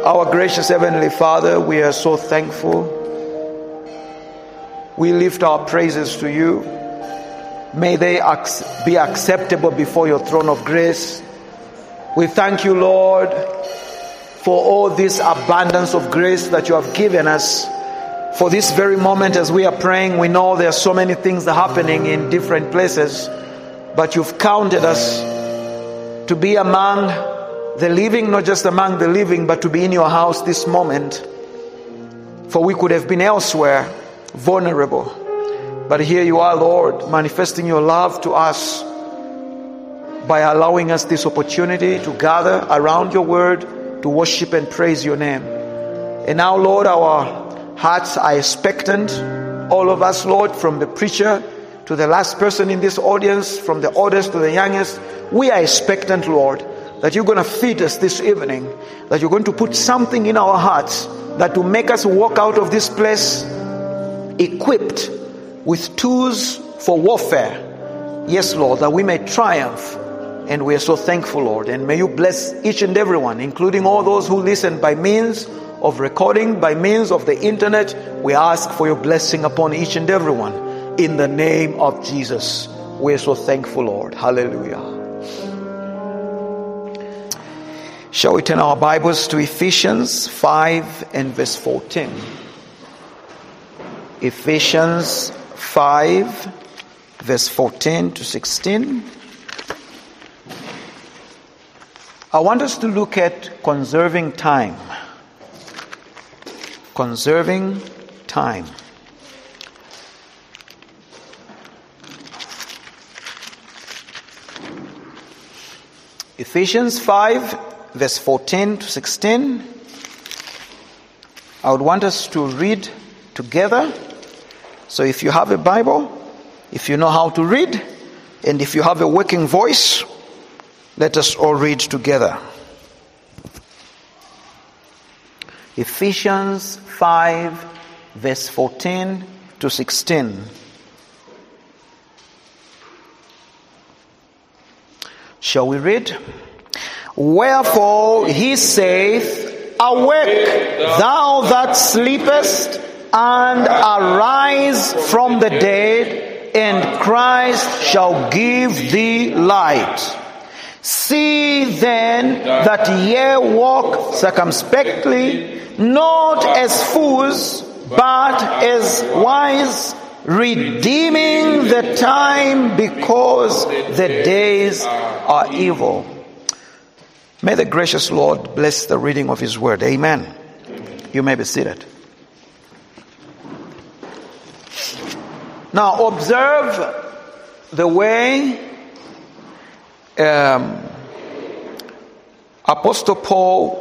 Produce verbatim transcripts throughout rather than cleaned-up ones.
Our gracious Heavenly Father, we are so thankful. We lift our praises to you. May they be acceptable before your throne of grace. We thank you, Lord, for all this abundance of grace that you have given us. For this very moment as we are praying, we know there are so many things happening in different places, but you've counted us to be among the living, not just among the living, but to be in your house this moment. For we could have been elsewhere, vulnerable. But here you are, Lord, manifesting your love to us by allowing us this opportunity to gather around your word, to worship and praise your name. And now, Lord, our hearts are expectant. All of us, Lord, from the preacher to the last person in this audience, from the oldest to the youngest, we are expectant, Lord, that you're going to feed us this evening, that you're going to put something in our hearts that will make us walk out of this place equipped with tools for warfare. Yes, Lord, that we may triumph. And we are so thankful, Lord. And may you bless each and everyone, including all those who listen by means of recording, by means of the internet. We ask for your blessing upon each and everyone. In the name of Jesus, we are so thankful, Lord. Hallelujah. Shall we turn our Bibles to Ephesians five and verse fourteen? Ephesians five, verse fourteen to sixteen. I want us to look at conserving time. Conserving time. Ephesians five, verse fourteen to sixteen. I would want us to read together. So if you have a Bible, if you know how to read, and if you have a working voice, let us all read together. Ephesians five, verse fourteen to sixteen. Shall we read? Wherefore he saith, Awake, thou that sleepest, and arise from the dead, and Christ shall give thee light. See then that ye walk circumspectly, not as fools, but as wise, redeeming the time, because the days are evil. May the gracious Lord bless the reading of his word. Amen. You may be seated. Now observe the way um, Apostle Paul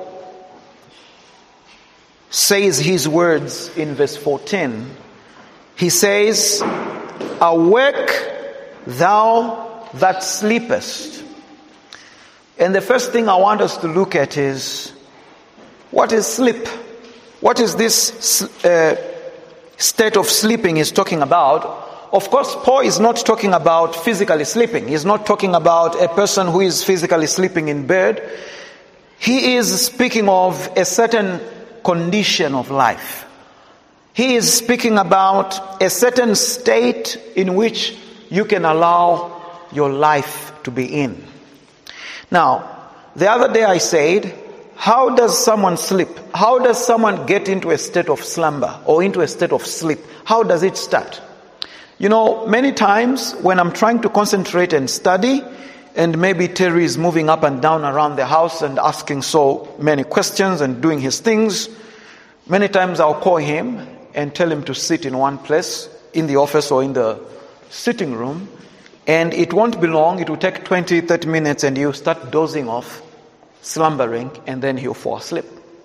says his words in verse fourteen. He says, Awake, thou that sleepest. And the first thing I want us to look at is, what is sleep? What is this uh, state of sleeping he's talking about? Of course, Paul is not talking about physically sleeping. He's not talking about a person who is physically sleeping in bed. He is speaking of a certain condition of life. He is speaking about a certain state in which you can allow your life to be in. Now, the other day I said, how does someone sleep? How does someone get into a state of slumber or into a state of sleep? How does it start? You know, many times when I'm trying to concentrate and study, and maybe Terry is moving up and down around the house and asking so many questions and doing his things, many times I'll call him and tell him to sit in one place, in the office or in the sitting room, and it won't be long. It will take twenty, thirty minutes, and he'll start dozing off, slumbering, and then he'll fall asleep.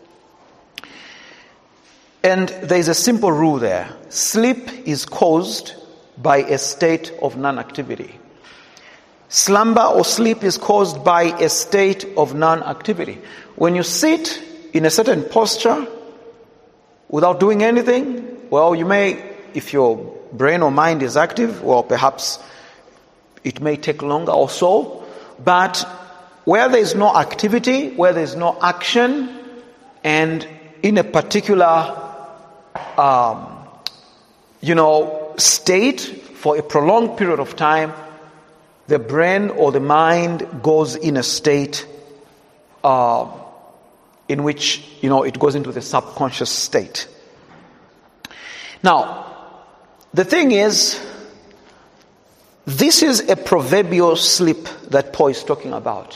And there's a simple rule there. Sleep is caused by a state of non-activity. Slumber or sleep is caused by a state of non-activity. When you sit in a certain posture without doing anything, well, you may, if your brain or mind is active, well, perhaps it may take longer or so. But where there is no activity, where there is no action, and in a particular, um, you know, state for a prolonged period of time, the brain or the mind goes in a state uh, in which, you know, it goes into the subconscious state. Now, the thing is, this is a proverbial sleep that Paul is talking about.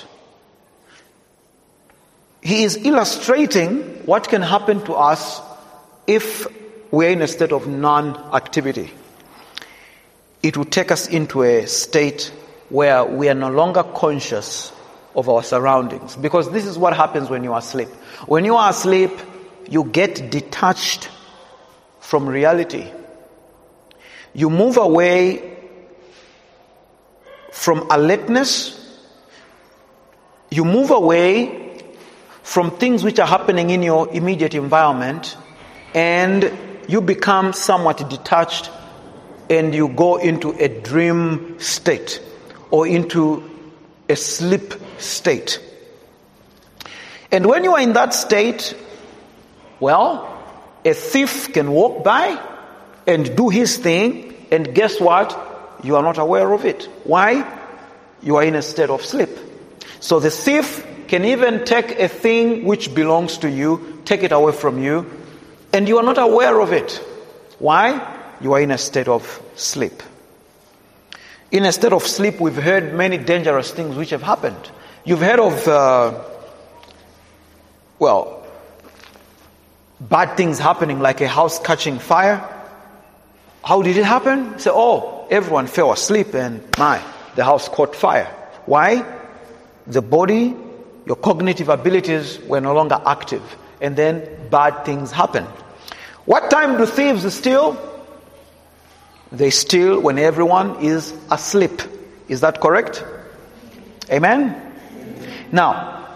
He is illustrating what can happen to us if we're in a state of non-activity. It will take us into a state where we are no longer conscious of our surroundings. Because this is what happens when you are asleep. When you are asleep, you get detached from reality. You move away from alertness. You move away from things which are happening in your immediate environment, and you become somewhat detached, and you go into a dream state or into a sleep state. And when you are in that state, well, a thief can walk by and do his thing, and guess what? You are not aware of it. Why? You are in a state of sleep. So the thief can even take a thing which belongs to you, take it away from you, and you are not aware of it. Why? You are in a state of sleep. In a state of sleep, we've heard many dangerous things which have happened. You've heard of, uh, well, bad things happening, like a house catching fire. How did it happen? Say, oh, everyone fell asleep and my, the house caught fire. Why? The body, your cognitive abilities were no longer active, and then bad things happen. What time do thieves steal? They steal when everyone is asleep. Is that correct? Amen? Now,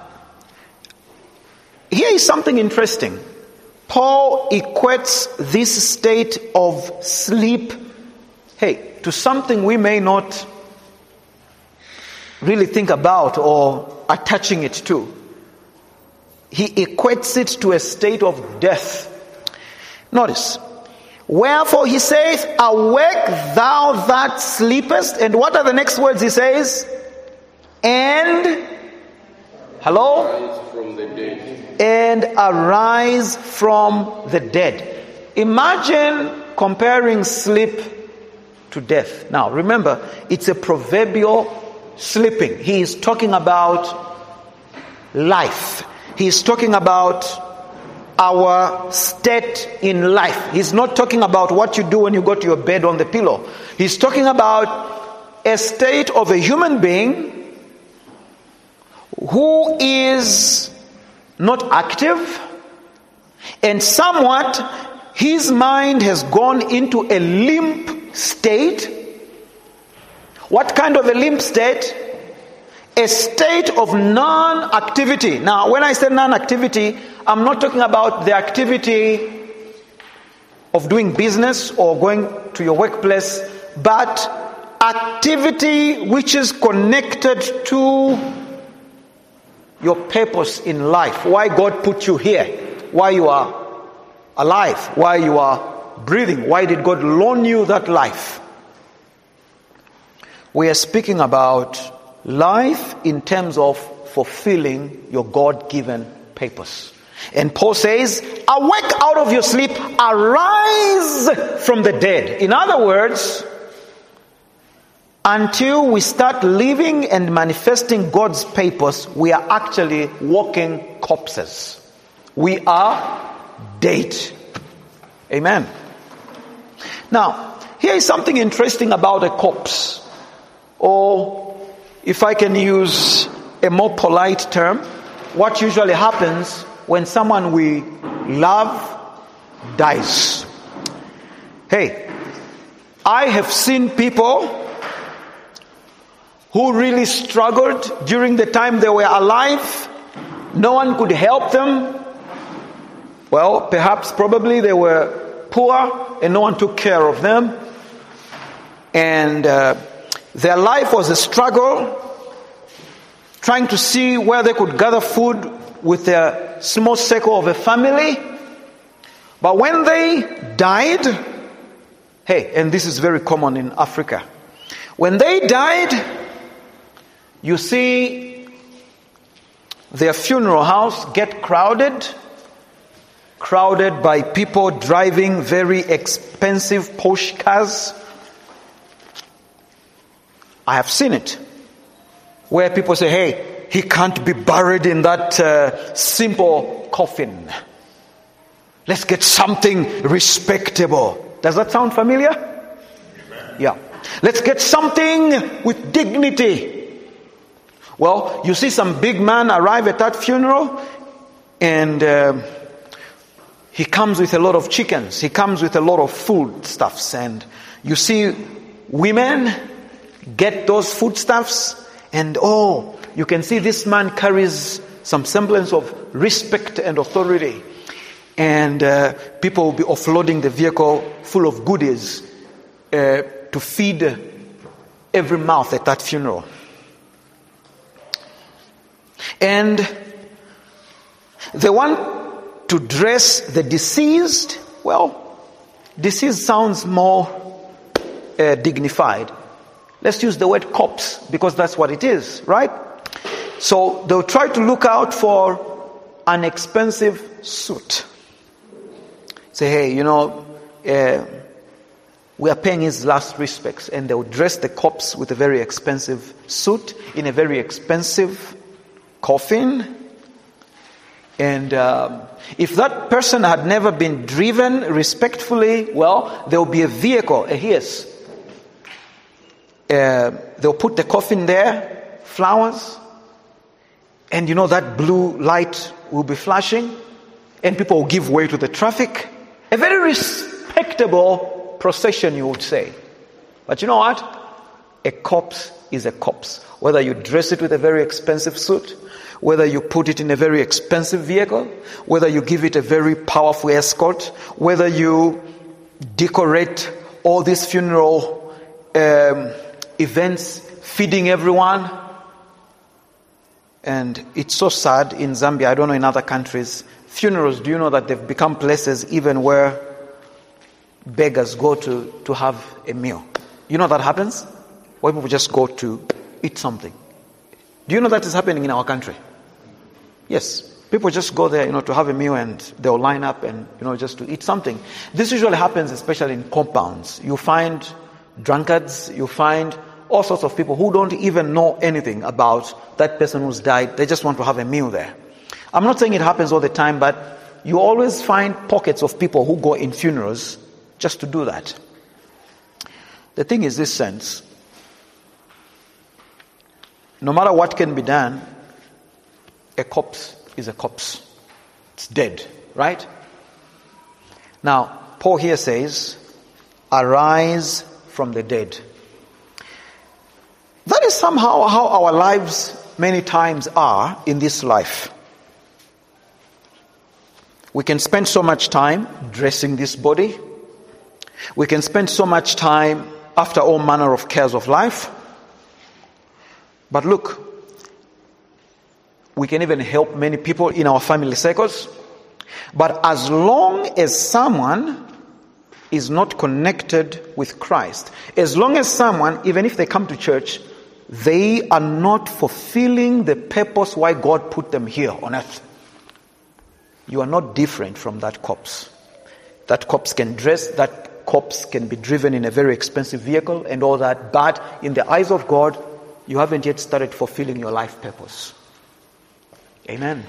here is something interesting. Paul equates this state of sleep, hey, to something we may not really think about or attaching it to. He equates it to a state of death. Notice, wherefore he says, awake thou that sleepest. And what are the next words he says? And, hello? Arise from the dead. And arise from the dead. Imagine comparing sleep to death. Now, remember, it's a proverbial sleeping. He is talking about life. He is talking about our state in life. He's not talking about what you do when you go to your bed on the pillow. He's talking about a state of a human being who is not active, and somewhat his mind has gone into a limp state. What kind of a limp state? A state of non-activity. Now, when I say non-activity, I'm not talking about the activity of doing business or going to your workplace, but activity which is connected to your purpose in life. Why God put you here. Why you are alive. Why you are breathing. Why did God loan you that life? We are speaking about life in terms of fulfilling your God-given purpose. And Paul says, awake out of your sleep, arise from the dead. In other words, until we start living and manifesting God's purpose, we are actually walking corpses. We are dead. Amen. Now, here is something interesting about a corpse. Or, if I can use a more polite term, what usually happens when someone we love dies. Hey, I have seen people who really struggled during the time they were alive. No one could help them. Well, perhaps probably they were poor and no one took care of them. And uh, their life was a struggle, trying to see where they could gather food with a small circle of a family. But when they died, hey, and this is very common in Africa. When they died, you see their funeral house get crowded, crowded by people driving very expensive Porsche cars. I have seen it, where people say, hey, he can't be buried in that uh, simple coffin. Let's get something respectable. Does that sound familiar? Amen. Yeah. Let's get something with dignity. Well, you see some big man arrive at that funeral, and uh, he comes with a lot of chickens. He comes with a lot of foodstuffs. And you see women get those foodstuffs, and oh, you can see this man carries some semblance of respect and authority. And uh, people will be offloading the vehicle full of goodies uh, to feed every mouth at that funeral. And they want to dress the deceased. Well, deceased sounds more uh, dignified. Let's use the word corpse, because that's what it is, right? So they'll try to look out for an expensive suit. Say, hey, you know, uh, we are paying his last respects. And they'll dress the corpse with a very expensive suit, in a very expensive coffin. And um, if that person had never been driven respectfully, well, there will be a vehicle, a hearse. Uh, they'll put the coffin there, flowers, and you know that blue light will be flashing, and people will give way to the traffic. A very respectable procession, you would say. But you know what? A corpse is a corpse. Whether you dress it with a very expensive suit, whether you put it in a very expensive vehicle, whether you give it a very powerful escort, whether you decorate all these funeral um, events, feeding everyone. And it's so sad in Zambia, I don't know in other countries, funerals, do you know that they've become places even where beggars go to, to have a meal? You know that happens? Where people just go to eat something. Do you know that is happening in our country? Yes. People just go there, you know, to have a meal, and they'll line up and, you know, just to eat something. This usually happens especially in compounds. You find drunkards, you find all sorts of people who don't even know anything about that person who's died. They just want to have a meal there. I'm not saying it happens all the time, but you always find pockets of people who go in funerals just to do that. The thing is this sense. No matter what can be done, a corpse is a corpse. It's dead, right? Now, Paul here says, arise from the dead. That is somehow how our lives many times are in this life. We can spend so much time dressing this body. We can spend so much time after all manner of cares of life. But look, we can even help many people in our family circles. But as long as someone is not connected with Christ, as long as someone, even if they come to church, they are not fulfilling the purpose why God put them here on earth, you are not different from that corpse. That corpse can dress, that corpse can be driven in a very expensive vehicle and all that, but in the eyes of God, you haven't yet started fulfilling your life purpose. Amen.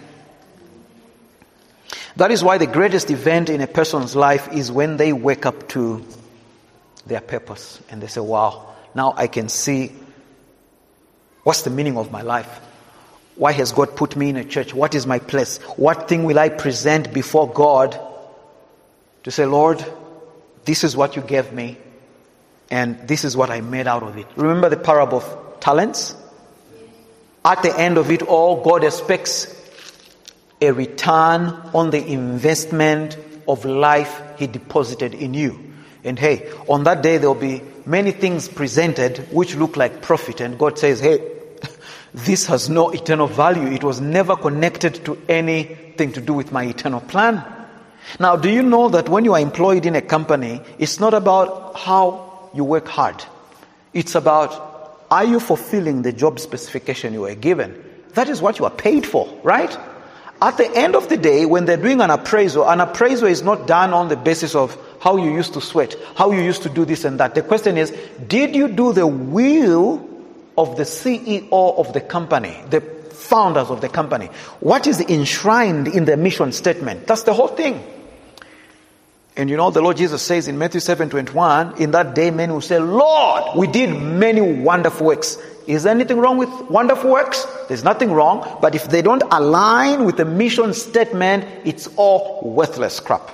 That is why the greatest event in a person's life is when they wake up to their purpose and they say, wow, now I can see what's the meaning of my life. Why has God put me in a church? What is my place? What thing will I present before God to say, Lord, this is what you gave me and this is what I made out of it. Remember the parable of talents? At the end of it all, God expects a return on the investment of life He deposited in you. And hey, on that day there will be many things presented which look like profit. And God says, hey, This has no eternal value. It was never connected to anything to do with my eternal plan. Now, do you know that when you are employed in a company, it's not about how you work hard. It's about, are you fulfilling the job specification you were given? That is what you are paid for, right? At the end of the day, when they're doing an appraisal, an appraisal is not done on the basis of how you used to sweat, how you used to do this and that. The question is, did you do the will of the C E O of the company, the founders of the company? What is enshrined in the mission statement? That's the whole thing. And you know, the Lord Jesus says in Matthew seven twenty-one, in that day men will say, Lord, we did many wonderful works. Is there anything wrong with wonderful works? There's nothing wrong. But if they don't align with the mission statement, it's all worthless crap.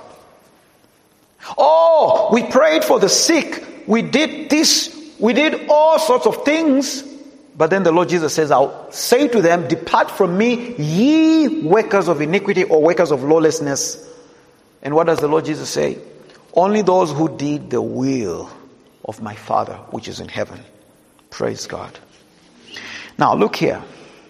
Oh, we prayed for the sick. We did this. We did all sorts of things. But then the Lord Jesus says, I'll say to them, depart from me, ye workers of iniquity or workers of lawlessness. And what does the Lord Jesus say? Only those who did the will of my Father which is in heaven. Praise God. Now look here.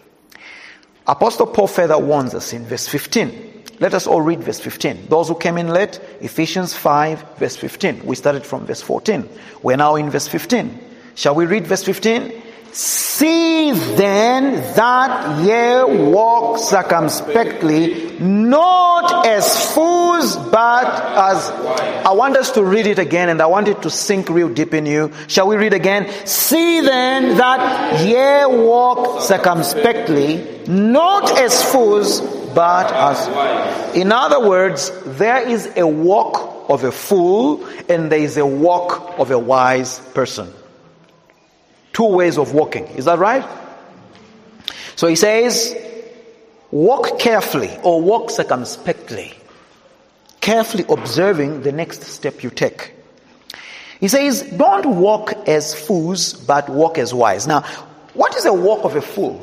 Apostle Paul further warns us in verse fifteen. Let us all read verse fifteen. Those who came in late, Ephesians five verse fifteen. We started from verse fourteen. We're now in verse fifteen. Shall we read verse fifteen? See then that ye walk circumspectly, not as fools, but as... I want us to read it again, and I want it to sink real deep in you. Shall we read again? See then that ye walk circumspectly, not as fools, but as... In other words, there is a walk of a fool, and there is a walk of a wise person. Two ways of walking. Is that right? So he says, walk carefully or walk circumspectly. Carefully observing the next step you take. He says, don't walk as fools, but walk as wise. Now, what is a walk of a fool?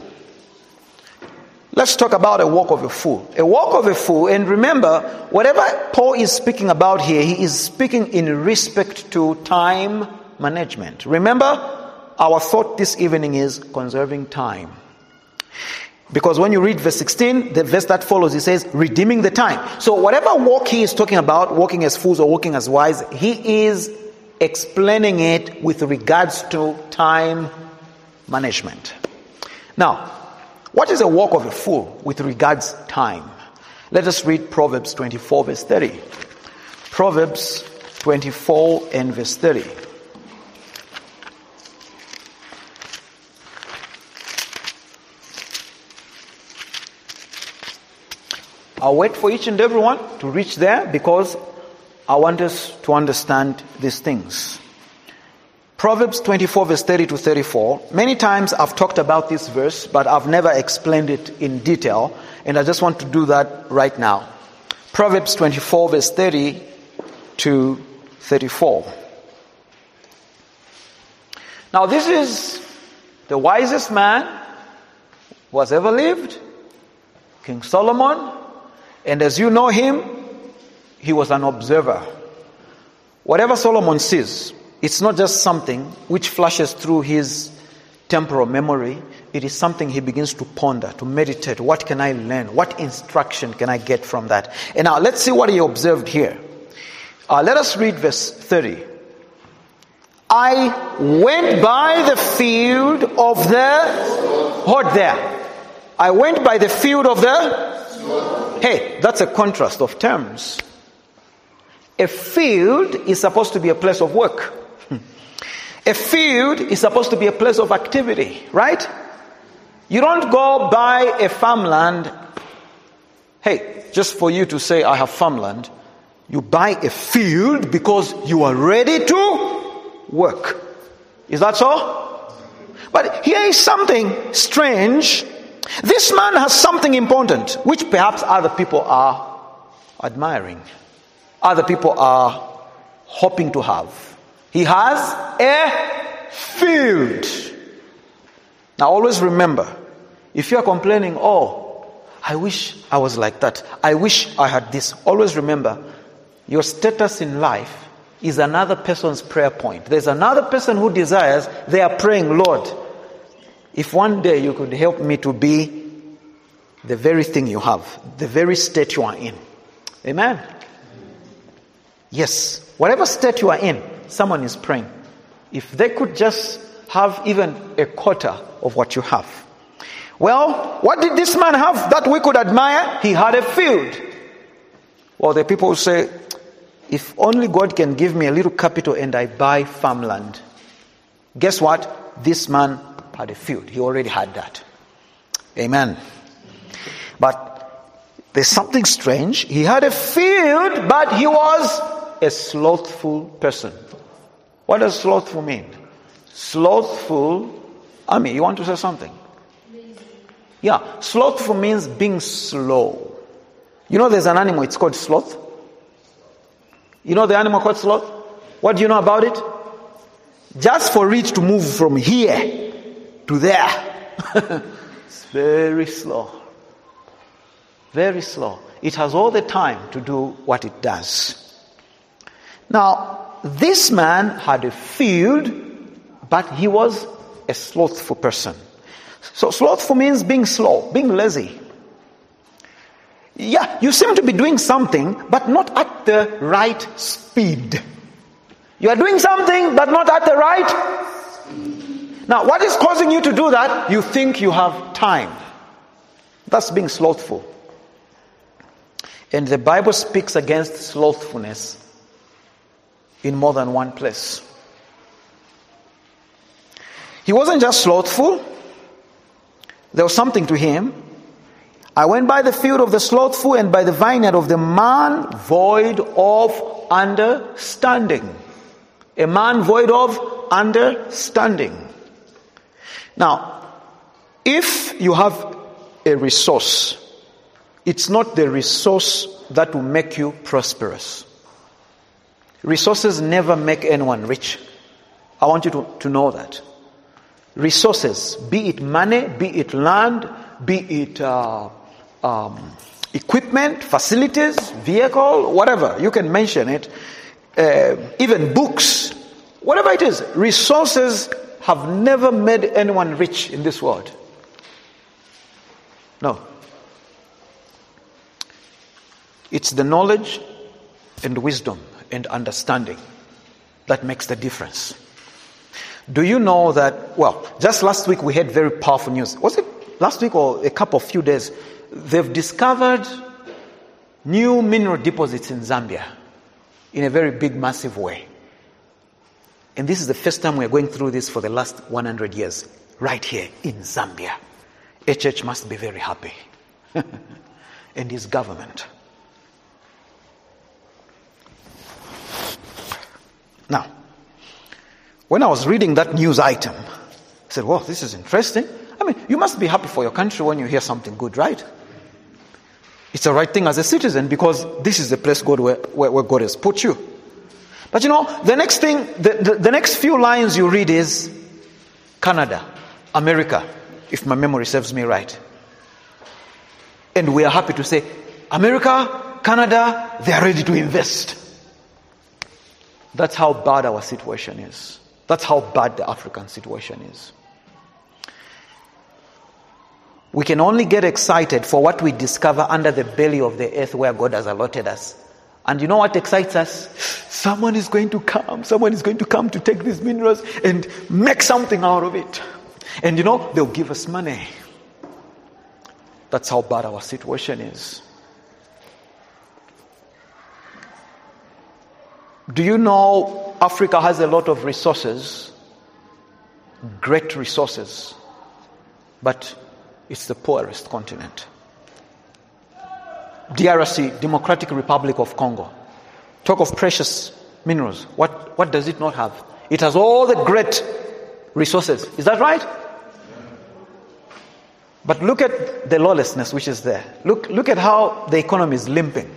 Let's talk about a walk of a fool. A walk of a fool, and remember, whatever Paul is speaking about here, he is speaking in respect to time management. Remember, our thought this evening is conserving time. Because when you read verse sixteen, the verse that follows, he says, redeeming the time. So whatever walk he is talking about, walking as fools or walking as wise, he is explaining it with regards to time management. Now, what is a walk of a fool with regards time? Let us read Proverbs twenty-four verse thirty. Proverbs twenty-four and verse thirty. I'll wait for each and everyone to reach there because I want us to understand these things. Proverbs twenty-four verse thirty to thirty-four. Many times I've talked about this verse, but I've never explained it in detail, and I just want to do that right now. Proverbs twenty-four verse thirty to thirty-four. Now this is the wisest man who has ever lived, King Solomon. And as you know him, he was an observer. Whatever Solomon sees, it's not just something which flashes through his temporal memory. It is something he begins to ponder, to meditate. What can I learn? What instruction can I get from that? And now let's see what he observed here. Uh, let us read verse thirty. I went by the field of the... Hold there. I went by the field of the... Hey, that's a contrast of terms. A field is supposed to be a place of work. A field is supposed to be a place of activity, right? You don't go buy a farmland, hey, just for you to say, I have farmland. You buy a field because you are ready to work. Is that so? But here is something strange. This man has something important, which perhaps other people are admiring. Other people are hoping to have. He has a field. Now always remember, if you are complaining, oh, I wish I was like that. I wish I had this. Always remember, your status in life is another person's prayer point. There's another person who desires, they are praying, Lord, if one day you could help me to be the very thing you have, the very state you are in. Amen? Yes. Whatever state you are in, someone is praying. If they could just have even a quarter of what you have. Well, what did this man have that we could admire? He had a field. Well, the people will say, if only God can give me a little capital and I buy farmland. Guess what? This man had a field. He already had that. Amen. But there's something strange. He had a field, but he was a slothful person. What does slothful mean? Slothful, Ami, you want to say something? Yeah, slothful means being slow. You know there's an animal, it's called sloth. You know the animal called sloth? What do you know about it? Just for it to move from here to there. It's very slow. Very slow. It has all the time to do what it does. Now, this man had a field, but he was a slothful person. So slothful means being slow, being lazy. Yeah, you seem to be doing something, but not at the right speed. You are doing something, but not at the right. Now, what is causing you to do that? You think you have time. That's being slothful. And the Bible speaks against slothfulness in more than one place. He wasn't just slothful. There was something to him. I went by the field of the slothful and by the vineyard of the man void of understanding. A man void of understanding. Now, if you have a resource, it's not the resource that will make you prosperous. Resources never make anyone rich. I want you to, to know that. Resources, be it money, be it land, be it uh, um, equipment, facilities, vehicle, whatever, you can mention it, uh, even books, whatever it is, resources have never made anyone rich in this world. No. It's the knowledge and wisdom and understanding that makes the difference. Do you know that, well, just last week we had very powerful news. Was it last week or a couple of few days? They've discovered new mineral deposits in Zambia in a very big, massive way. And this is the first time we're going through this for the last one hundred years, right here in Zambia. H H must be very happy. And his government. Now, when I was reading that news item, I said, "Wow, this is interesting." I mean, you must be happy for your country when you hear something good, right? It's the right thing as a citizen because this is the place God where, where, where God has put you. But you know, the next thing, the, the, the next few lines you read is Canada, America, if my memory serves me right. And we are happy to say, America, Canada, they are ready to invest. That's how bad our situation is. That's how bad the African situation is. We can only get excited for what we discover under the belly of the earth where God has allotted us. And you know what excites us? Someone is going to come. Someone is going to come to take these minerals and make something out of it. And you know, they'll give us money. That's how bad our situation is. Do you know Africa has a lot of resources? Great resources. But it's the poorest continent. D R C, Democratic Republic of Congo. Talk of precious minerals. What, what does it not have? It has all the great resources. Is that right? But look at the lawlessness which is there. Look, look at how the economy is limping.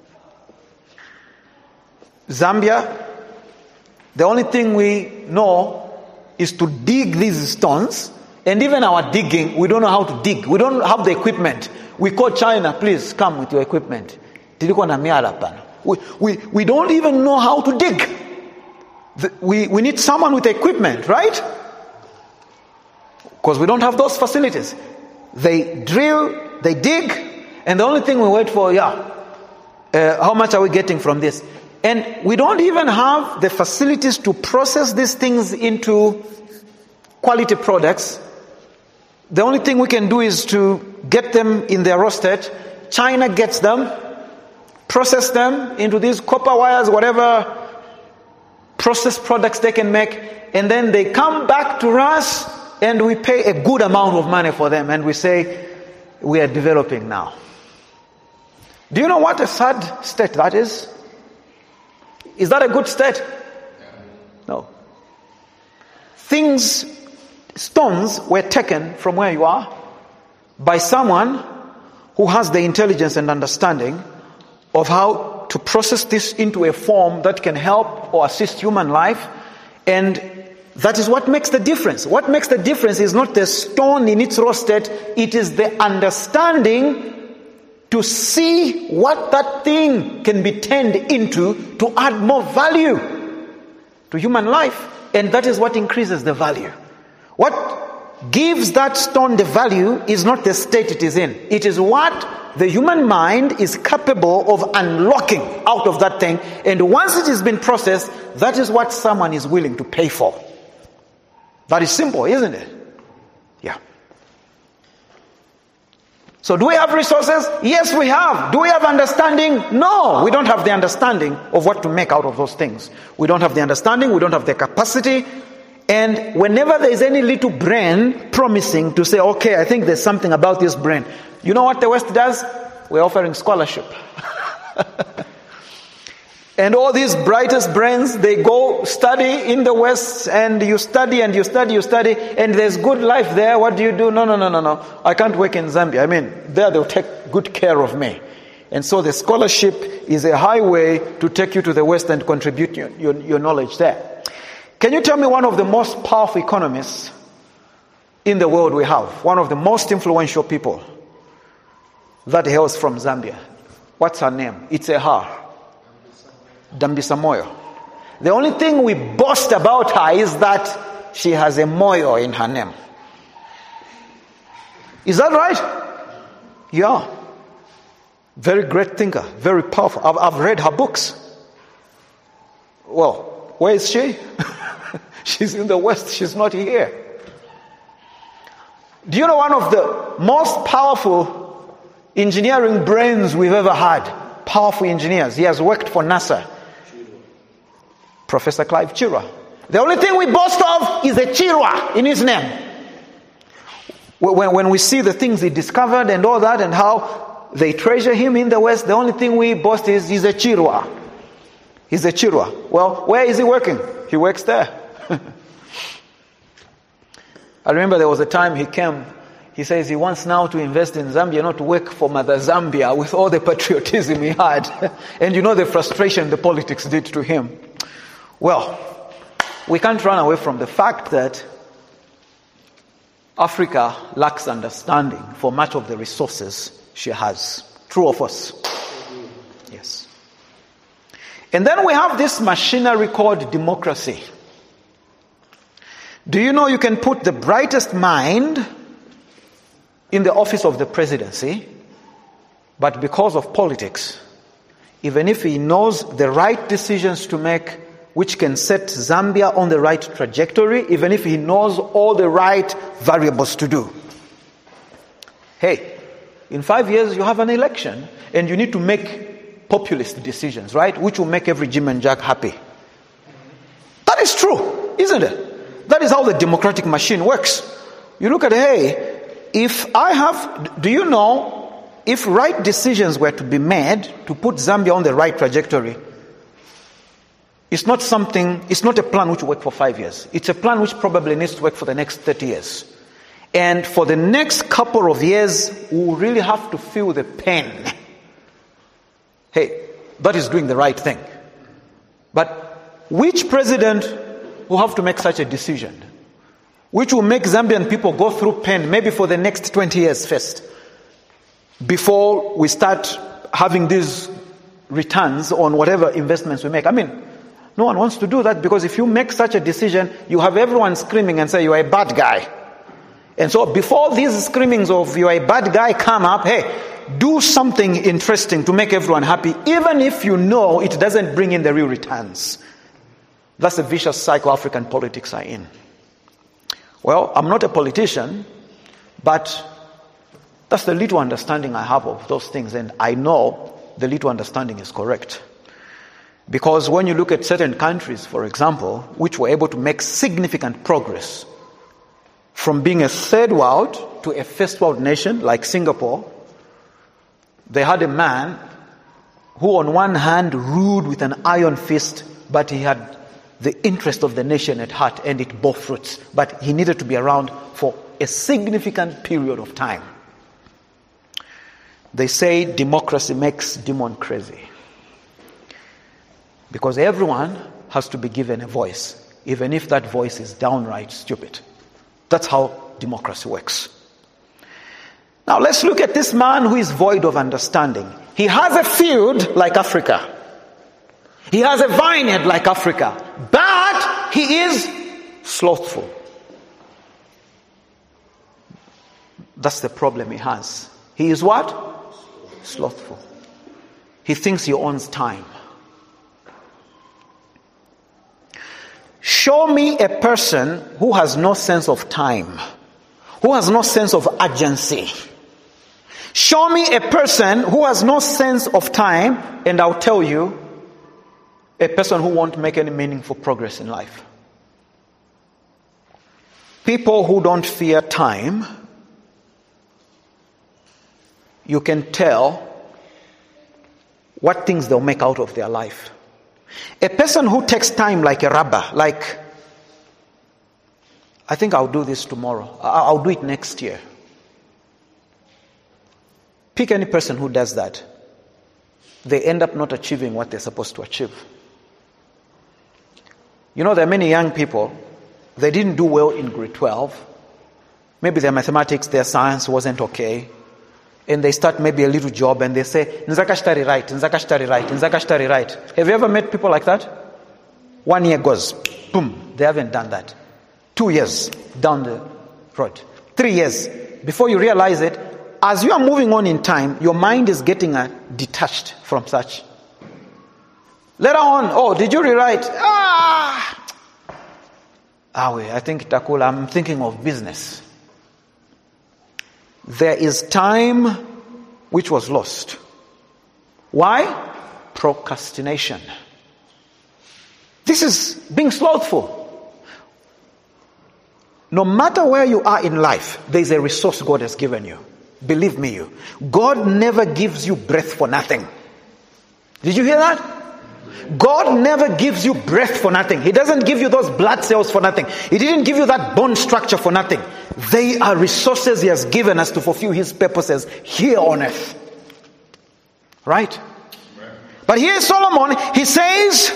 Zambia, the only thing we know is to dig these stones. And even our digging, we don't know how to dig. We don't have the equipment. We call China, please come with your equipment. We, we, we don't even know how to dig. The, we, we need someone with equipment, right? Because we don't have those facilities. They drill, they dig, and the only thing we wait for, yeah, uh, how much are we getting from this? And we don't even have the facilities to process these things into quality products. The only thing we can do is to get them in their raw state. China gets them, process them into these copper wires, whatever processed products they can make, and then they come back to us and we pay a good amount of money for them and we say, we are developing now. Do you know what a sad state that is? Is that a good state? No. Things, stones were taken from where you are by someone who has the intelligence and understanding of how to process this into a form that can help or assist human life. And that is what makes the difference. What makes the difference is not the stone in its raw state, it is the understanding to see what that thing can be turned into to add more value to human life. And that is what increases the value. What gives that stone the value is not the state it is in. It is what the human mind is capable of unlocking out of that thing. And once it has been processed, that is what someone is willing to pay for. That is simple, isn't it? Yeah. So do we have resources? Yes, we have. Do we have understanding? No, we don't have the understanding of what to make out of those things. We don't have the understanding, we don't have the capacity. And whenever there is any little brain promising to say, okay, I think there's something about this brain, you know what the West does? We're offering scholarship. And all these brightest brains, they go study in the West, and you study and you study, you study, and there's good life there. What do you do? No, no, no, no, no. I can't work in Zambia. I mean, there they'll take good care of me. And so the scholarship is a highway to take you to the West and contribute your, your, your knowledge there. Can you tell me one of the most powerful economists in the world we have? One of the most influential people that hails from Zambia. What's her name? It's a her. Dambisa Moyo. The only thing we boast about her is that she has a Moyo in her name. Is that right? Yeah. Very great thinker. Very powerful. I've, I've read her books. Well, where is she? She's in the West. She's not here. Do you know one of the most powerful engineering brains we've ever had? Powerful engineers. He has worked for NASA. Professor Clive Chirwa. The only thing we boast of is a Chirwa in his name. When, when we see the things he discovered and all that and how they treasure him in the West, the only thing we boast is he's a Chirwa. He's a Chirwa. Well, where is he working? He works there. I remember there was a time he came. He says he wants now to invest in Zambia, not to work for Mother Zambia with all the patriotism he had. And you know the frustration the politics did to him. Well, we can't run away from the fact that Africa lacks understanding for much of the resources she has. True or false? Yes. And then we have this machinery called democracy. Do you know you can put the brightest mind in the office of the presidency, but because of politics, even if he knows the right decisions to make, which can set Zambia on the right trajectory, even if he knows all the right variables to do. Hey, in five years you have an election, and you need to make populist decisions, right? Which will make every Jim and Jack happy. That is true, isn't it? That is how the democratic machine works. You look at, hey, if I have, do you know, if right decisions were to be made to put Zambia on the right trajectory, it's not something, it's not a plan which will work for five years. It's a plan which probably needs to work for the next thirty years. And for the next couple of years, we'll really have to feel the pain. Hey, that is doing the right thing. But which president will have to make such a decision? Which will make Zambian people go through pain maybe for the next twenty years first, before we start having these returns on whatever investments we make. I mean, no one wants to do that, because if you make such a decision, you have everyone screaming and say you are a bad guy. And so before these screamings of you're a bad guy come up, hey, do something interesting to make everyone happy, even if you know it doesn't bring in the real returns. That's the vicious cycle African politics are in. Well, I'm not a politician, but that's the little understanding I have of those things, and I know the little understanding is correct. Because when you look at certain countries, for example, which were able to make significant progress from being a third world to a first world nation like Singapore, they had a man who on one hand ruled with an iron fist, but he had the interest of the nation at heart, and it bore fruits. But he needed to be around for a significant period of time. They say democracy makes demon crazy. Because everyone has to be given a voice, even if that voice is downright stupid. That's how democracy works. Now let's look at this man who is void of understanding. He has a field like Africa. He has a vineyard like Africa. But he is slothful. That's the problem he has. He is what? Slothful. He thinks he owns time. Show me a person who has no sense of time, who has no sense of urgency. Show me a person who has no sense of time, and I'll tell you, a person who won't make any meaningful progress in life. People who don't fear time, you can tell what things they'll make out of their life. A person who takes time like a rubber, like, I think I'll do this tomorrow. I'll do it next year. Pick any person who does that. They end up not achieving what they're supposed to achieve. You know, there are many young people, they didn't do well in grade twelve. Maybe their mathematics, their science wasn't okay. And they start maybe a little job and they say, Nzaka shtari right, Nzaka shtari right, Nzaka shtari right. Have you ever met people like that? One year goes, boom, they haven't done that. Two years down the road. Three years. Before you realize it, as you are moving on in time, your mind is getting uh, detached from such. Later on, oh, did you rewrite? Ah! Ah, wait, I think Takula, I'm thinking of business. There is time which was lost. Why? Procrastination. This is being slothful. No matter where you are in life, there is a resource God has given you. Believe me, you. God never gives you breath for nothing. Did you hear that? God never gives you breath for nothing. He doesn't give you those blood cells for nothing. He didn't give you that bone structure for nothing. They are resources He has given us to fulfill His purposes here on earth. Right? But here Solomon, he says,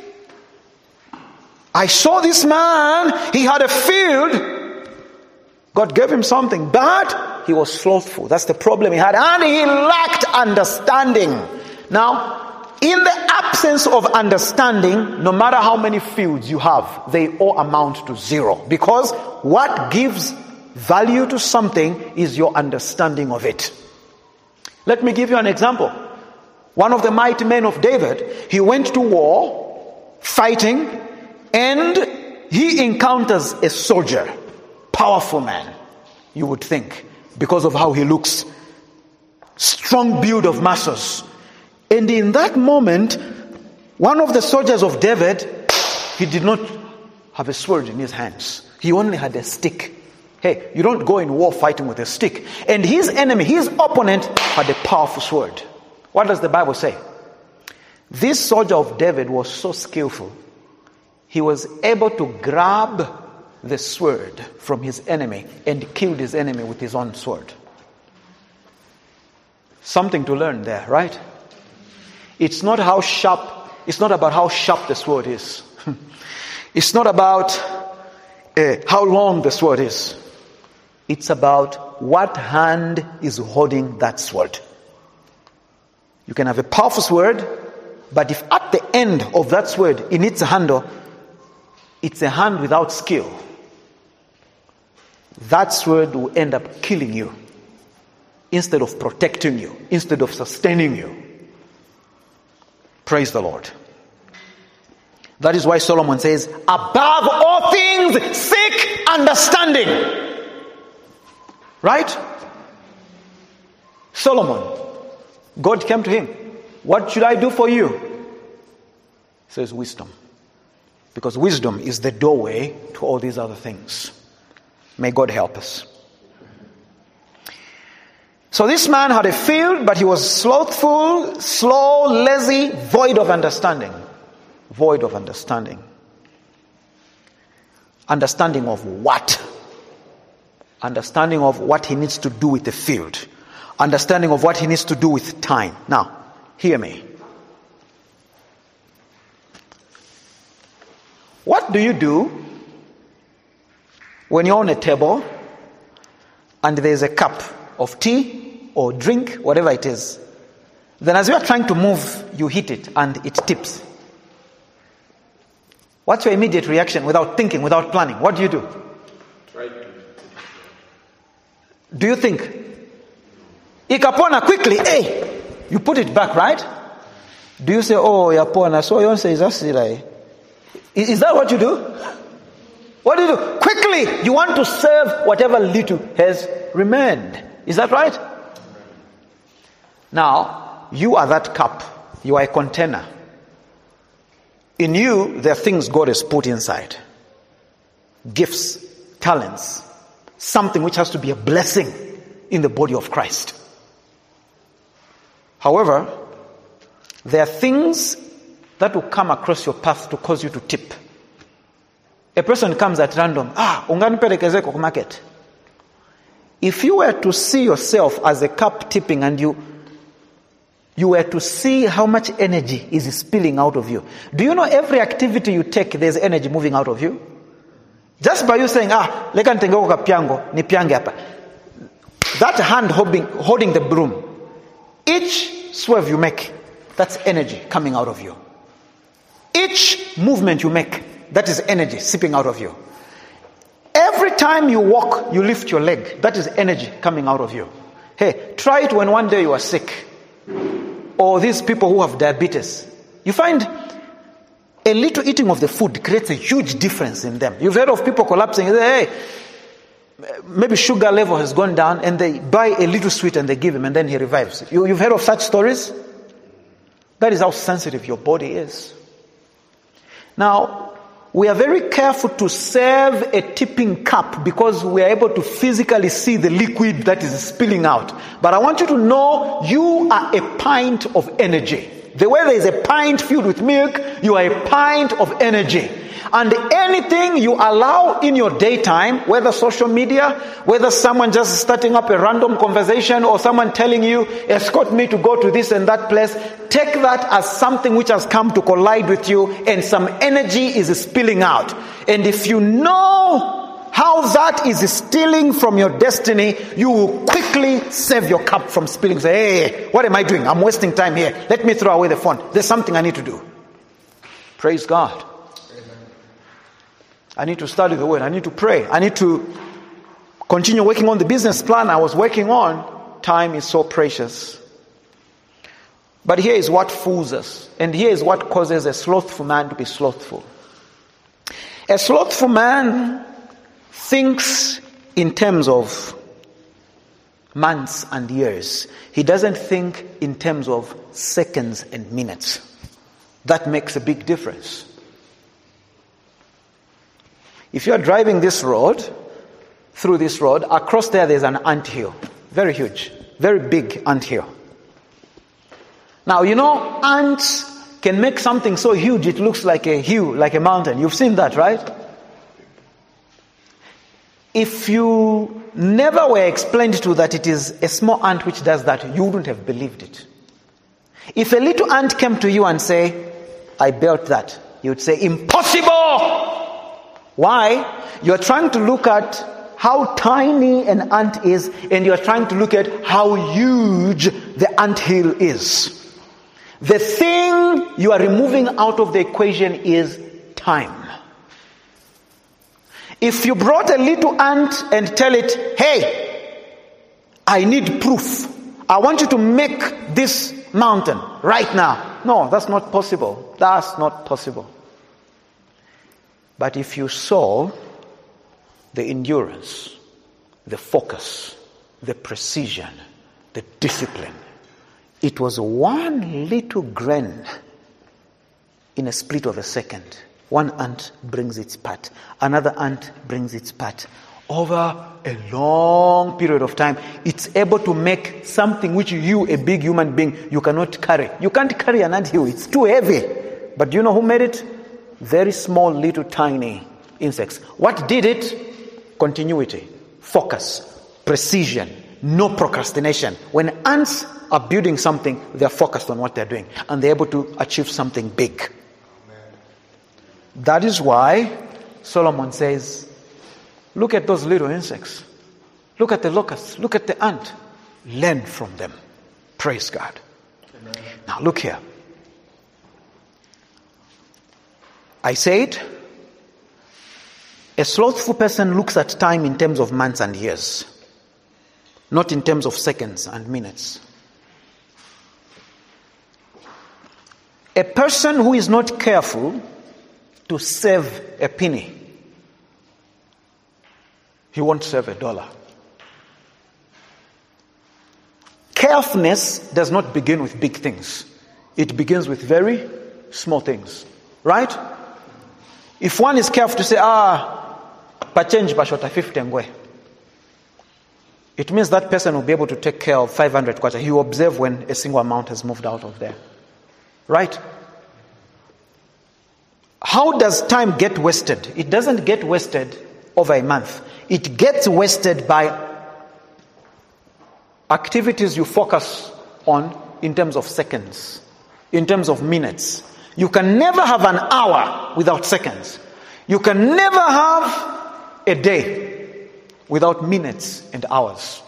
I saw this man, he had a field. God gave him something, but he was slothful. That's the problem he had. And he lacked understanding. Now, in the absence of understanding, no matter how many fields you have, they all amount to zero. Because what gives value to something is your understanding of it. Let me give you an example. One of the mighty men of David, he went to war, fighting, and he encounters a soldier. Powerful man, you would think, because of how he looks. Strong build of muscles. And in that moment, one of the soldiers of David, he did not have a sword in his hands. He only had a stick. Hey, you don't go in war fighting with a stick. And his enemy, his opponent, had a powerful sword. What does the Bible say? This soldier of David was so skillful. He was able to grab the sword from his enemy and killed his enemy with his own sword. Something to learn there, right? It's not how sharp, it's not about how sharp the sword is. It's not about uh, how long the sword is. It's about what hand is holding that sword. You can have a powerful sword, but if at the end of that sword, in its handle, it's a hand without skill, That word will end up killing you instead of protecting you, instead of sustaining you. Praise the Lord. That is why Solomon says, above all things, seek understanding. Right? Solomon, God came to him. What should I do for you? He says, wisdom. Because wisdom is the doorway to all these other things. May God help us. So this man had a field, but he was slothful, slow, lazy, void of understanding. Void of understanding. Understanding of what? Understanding of what he needs to do with the field. Understanding of what he needs to do with time. Now, hear me. What do you do when you're on a table and there's a cup of tea or drink, whatever it is? Then as you are trying to move, you hit it and it tips. What's your immediate reaction without thinking, without planning? What do you do? Try to. Do you think? Ikapona quickly, hey! You put it back, right? Do you say, oh, yapona, so you say, is is that what you do? What do you do? Quickly, you want to serve whatever little has remained. Is that right? Now, you are that cup. You are a container. In you, there are things God has put inside. Gifts, talents, something which has to be a blessing in the body of Christ. However, there are things that will come across your path to cause you to tip. A person comes at random, ah, unganipelekeze kwa market. If you were to see yourself as a cup tipping and you you were to see how much energy is spilling out of you. Do you know every activity you take, there's energy moving out of you? Just by you saying, ah, leka nitengeko ka piango, ni piange hapa. That hand holding, holding the broom, each swerve you make, that's energy coming out of you. Each movement you make, that is energy seeping out of you. Every time you walk, you lift your leg, that is energy coming out of you. Hey, try it when one day you are sick. Or these people who have diabetes. You find a little eating of the food creates a huge difference in them. You've heard of people collapsing. They say, hey, maybe sugar level has gone down and they buy a little sweet and they give him and then he revives. You, you've heard of such stories? That is how sensitive your body is. Now, we are very careful to serve a tipping cup because we are able to physically see the liquid that is spilling out. But I want you to know you are a pint of energy. The way there is a pint filled with milk, you are a pint of energy. And anything you allow in your daytime, whether social media, whether someone just starting up a random conversation or someone telling you, escort me to go to this and that place, take that as something which has come to collide with you and some energy is spilling out. And if you know how that is stealing from your destiny, you will quickly save your cup from spilling. Say, hey, what am I doing? I'm wasting time here. Let me throw away the phone. There's something I need to do. Praise God. I need to study the word. I need to pray. I need to continue working on the business plan I was working on. Time is so precious. But here is what fools us. And here is what causes a slothful man to be slothful. A slothful man thinks in terms of months and years. He doesn't think in terms of seconds and minutes. That makes a big difference. If you are driving this road, through this road, across there there's an anthill. Very huge, very big anthill. Now, you know, ants can make something so huge it looks like a hill, like a mountain. You've seen that, right? If you never were explained to that it is a small ant which does that, you wouldn't have believed it. If a little ant came to you and say, I built that, you would say, impossible! Why? You're trying to look at how tiny an ant is, and you're trying to look at how huge the anthill is. The thing you are removing out of the equation is time. If you brought a little ant and tell it, hey, I need proof. I want you to make this mountain right now. No, that's not possible. That's not possible. But if you saw the endurance, the focus, the precision, the discipline, it was one little grain in a split of a second. One ant brings its part. Another ant brings its part. Over a long period of time, it's able to make something which you, a big human being, you cannot carry. You can't carry an anthill. It's too heavy. But do you know who made it? Very small, little, tiny insects. What did it? Continuity, focus, precision, no procrastination. When ants are building something, they're focused on what they're doing. And they're able to achieve something big. That is why Solomon says, look at those little insects. Look at the locusts. Look at the ant. Learn from them. Praise God. Amen. Now look here. I said, a slothful person looks at time in terms of months and years, not in terms of seconds and minutes. A person who is not careful to save a penny, he won't save a dollar. Carefulness does not begin with big things. It begins with very small things. Right? If one is careful to say, ah, pachange bashota fifty ngwe, it means that person will be able to take care of five hundred kwacha. He will observe when a single amount has moved out of there. Right? How does time get wasted? It doesn't get wasted over a month. It gets wasted by activities you focus on in terms of seconds, in terms of minutes. You can never have an hour without seconds. You can never have a day without minutes and hours.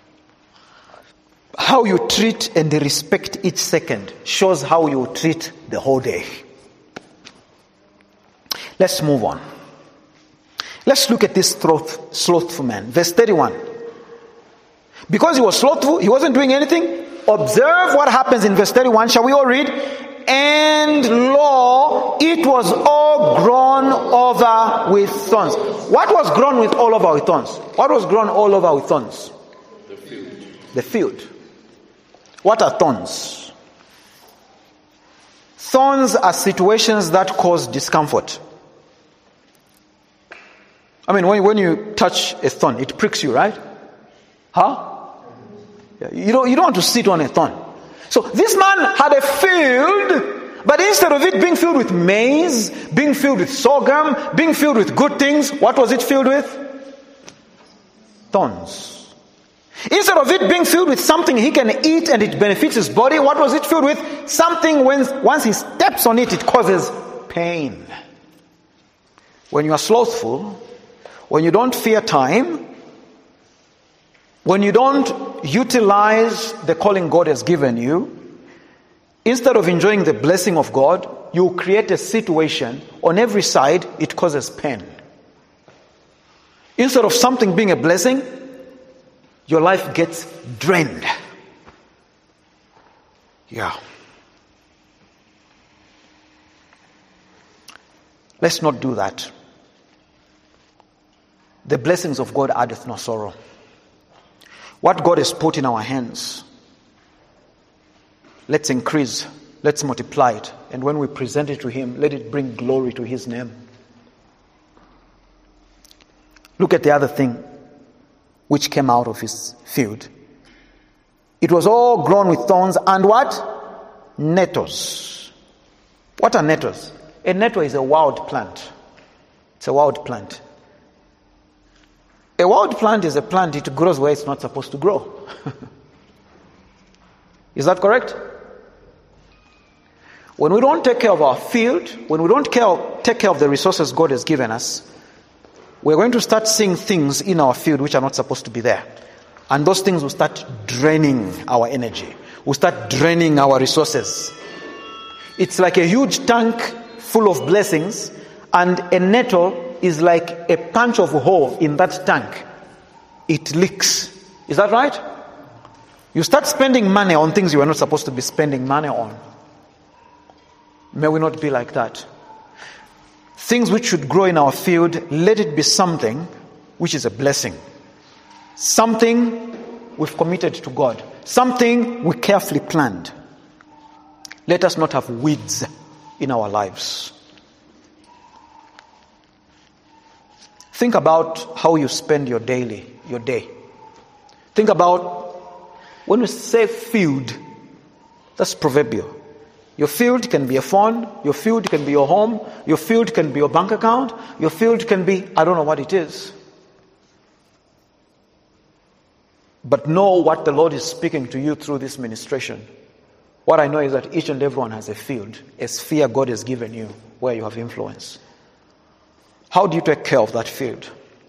How you treat and respect each second shows how you treat the whole day. Let's move on. Let's look at this sloth, slothful man. Verse thirty-one. Because he was slothful, he wasn't doing anything. Observe what happens in verse thirty-one. Shall we all read? And lo, it was all grown over with thorns. What was grown with all over with thorns? What was grown all over with thorns? The field. The field. What are thorns? Thorns are situations that cause discomfort. I mean, when, when you touch a thorn, it pricks you, right? Huh? Yeah, you don't, you don't want to sit on a thorn. So this man had a field, but instead of it being filled with maize, being filled with sorghum, being filled with good things, what was it filled with? Thorns. Instead of it being filled with something he can eat and it benefits his body, what was it filled with? Something when once he steps on it, it causes pain. When you are slothful, when you don't fear time, when you don't utilize the calling God has given you, instead of enjoying the blessing of God, you create a situation on every side, it causes pain. Instead of something being a blessing, your life gets drained. Yeah. Let's not do that. The blessings of God addeth no sorrow. What God has put in our hands, let's increase, let's multiply it. And when we present it to Him, let it bring glory to His name. Look at the other thing which came out of his field. It was all grown with thorns and what? Nettles. What are nettles? A nettle is a wild plant. It's a wild plant. A wild plant is a plant, it grows where it's not supposed to grow. Is that correct? When we don't take care of our field, when we don't care of, take care of the resources God has given us, we're going to start seeing things in our field which are not supposed to be there. And those things will start draining our energy. Will start draining our resources. It's like a huge tank full of blessings, and a nettle is like a punch of a hole in that tank. It leaks. Is that right? You start spending money on things you are not supposed to be spending money on. May we not be like that. Things which should grow in our field, let it be something which is a blessing. Something we've committed to God. Something we carefully planned. Let us not have weeds in our lives. Think about how you spend your daily, your day. Think about when we say field, that's proverbial. Your field can be a phone, your field can be your home, your field can be your bank account, your field can be, I don't know what it is. But know what the Lord is speaking to you through this ministration. What I know is that each and everyone has a field, a sphere God has given you where you have influence. How do you take care of that field?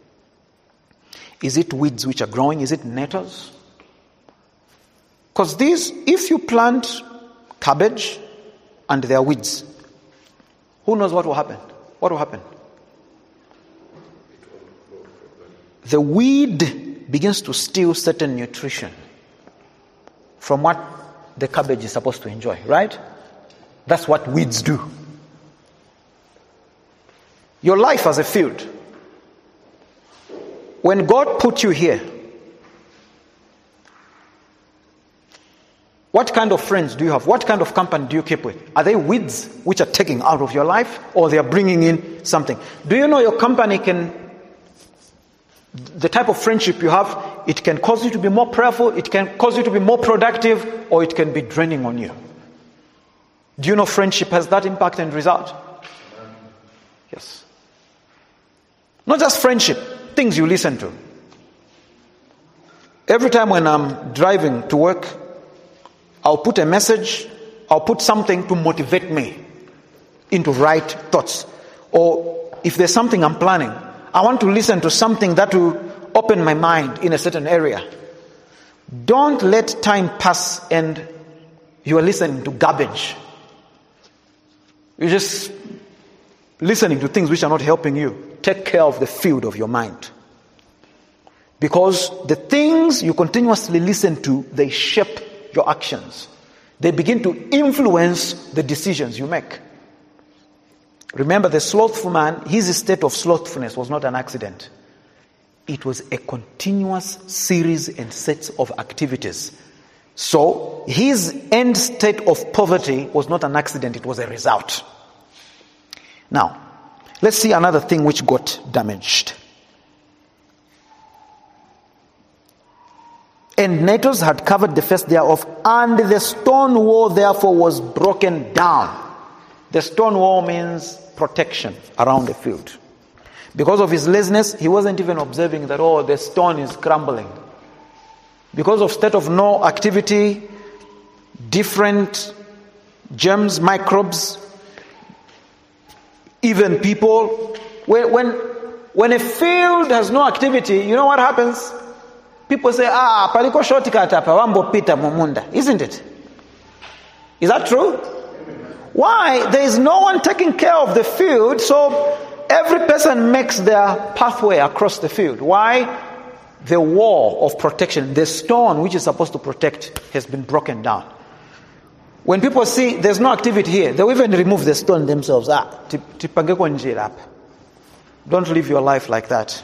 Is it weeds which are growing? Is it nettles? Because these, if you plant cabbage and there are weeds, who knows what will happen? What will happen? The weed begins to steal certain nutrition from what the cabbage is supposed to enjoy, right? That's what weeds do. Your life as a field. When God put you here, what kind of friends do you have? What kind of company do you keep with? Are they weeds which are taking out of your life, or they are bringing in something? Do you know your company can, the type of friendship you have, it can cause you to be more prayerful, it can cause you to be more productive, or it can be draining on you? Do you know friendship has that impact and result? Yes. Not just friendship, things you listen to. Every time when I'm driving to work, I'll put a message, I'll put something to motivate me into right thoughts. Or if there's something I'm planning, I want to listen to something that will open my mind in a certain area. Don't let time pass and you are listening to garbage. You're just listening to things which are not helping you. Take care of the field of your mind. Because the things you continuously listen to, they shape your actions. They begin to influence the decisions you make. Remember, the slothful man, his state of slothfulness was not an accident. It was a continuous series and sets of activities. So, his end state of poverty was not an accident, it was a result. Now, let's see another thing which got damaged. And nettles had covered the face thereof, and the stone wall therefore was broken down. The stone wall means protection around the field. Because of his laziness, he wasn't even observing that, oh, the stone is crumbling. Because of state of no activity, different germs, microbes, even people. When, when, when a field has no activity, you know what happens? People say, ah, paliko shortcut hapa, wambo pita mumunda. Isn't it? Is that true? Why? There is no one taking care of the field, so every person makes their pathway across the field. Why? The wall of protection, the stone which is supposed to protect, has been broken down. When people see there's no activity here, they'll even remove the stone themselves. Ah, tipangeko njira hapa. Don't live your life like that.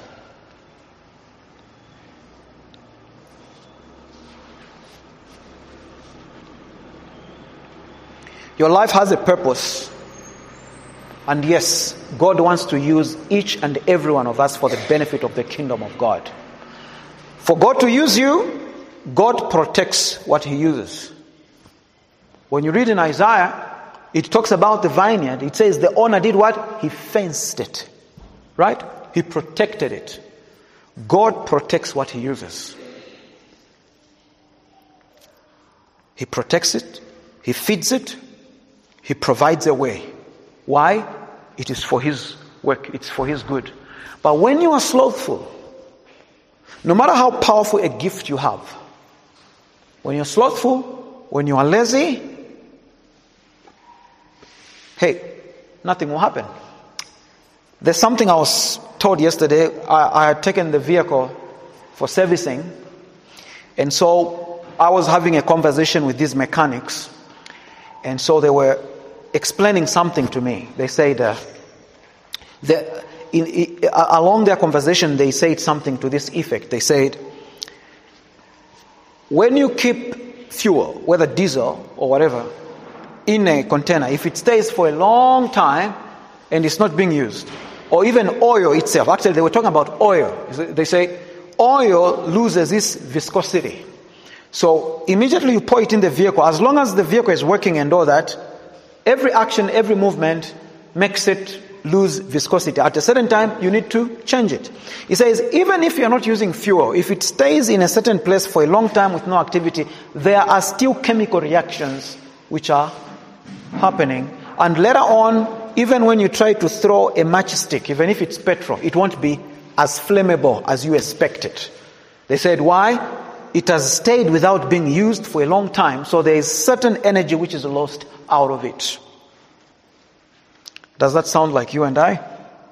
Your life has a purpose. And yes, God wants to use each and every one of us for the benefit of the kingdom of God. For God to use you, God protects what he uses. When you read in Isaiah, it talks about the vineyard. It says the owner did what? He fenced it. Right? He protected it. God protects what he uses. He protects it. He feeds it. He provides a way. Why? It is for his work. It's for his good. But when you are slothful, no matter how powerful a gift you have, when you're slothful, when you are lazy, hey, nothing will happen. There's something I was told yesterday. I, I had taken the vehicle for servicing, and so I was having a conversation with these mechanics, and so they were explaining something to me. They said, uh, the, in, in, uh, along their conversation, they said something to this effect. They said, when you keep fuel, whether diesel or whatever, in a container, if it stays for a long time and it's not being used, or even oil itself, actually they were talking about oil. They say oil loses its viscosity. So immediately you pour it in the vehicle, as long as the vehicle is working and all that, every action, every movement makes it lose viscosity. At a certain time, you need to change it. He says, even if you're not using fuel, if it stays in a certain place for a long time with no activity, there are still chemical reactions which are happening. And later on, even when you try to throw a matchstick, even if it's petrol, it won't be as flammable as you expected. They said, why? It has stayed without being used for a long time, so there is certain energy which is lost out of it. Does that sound like you and I?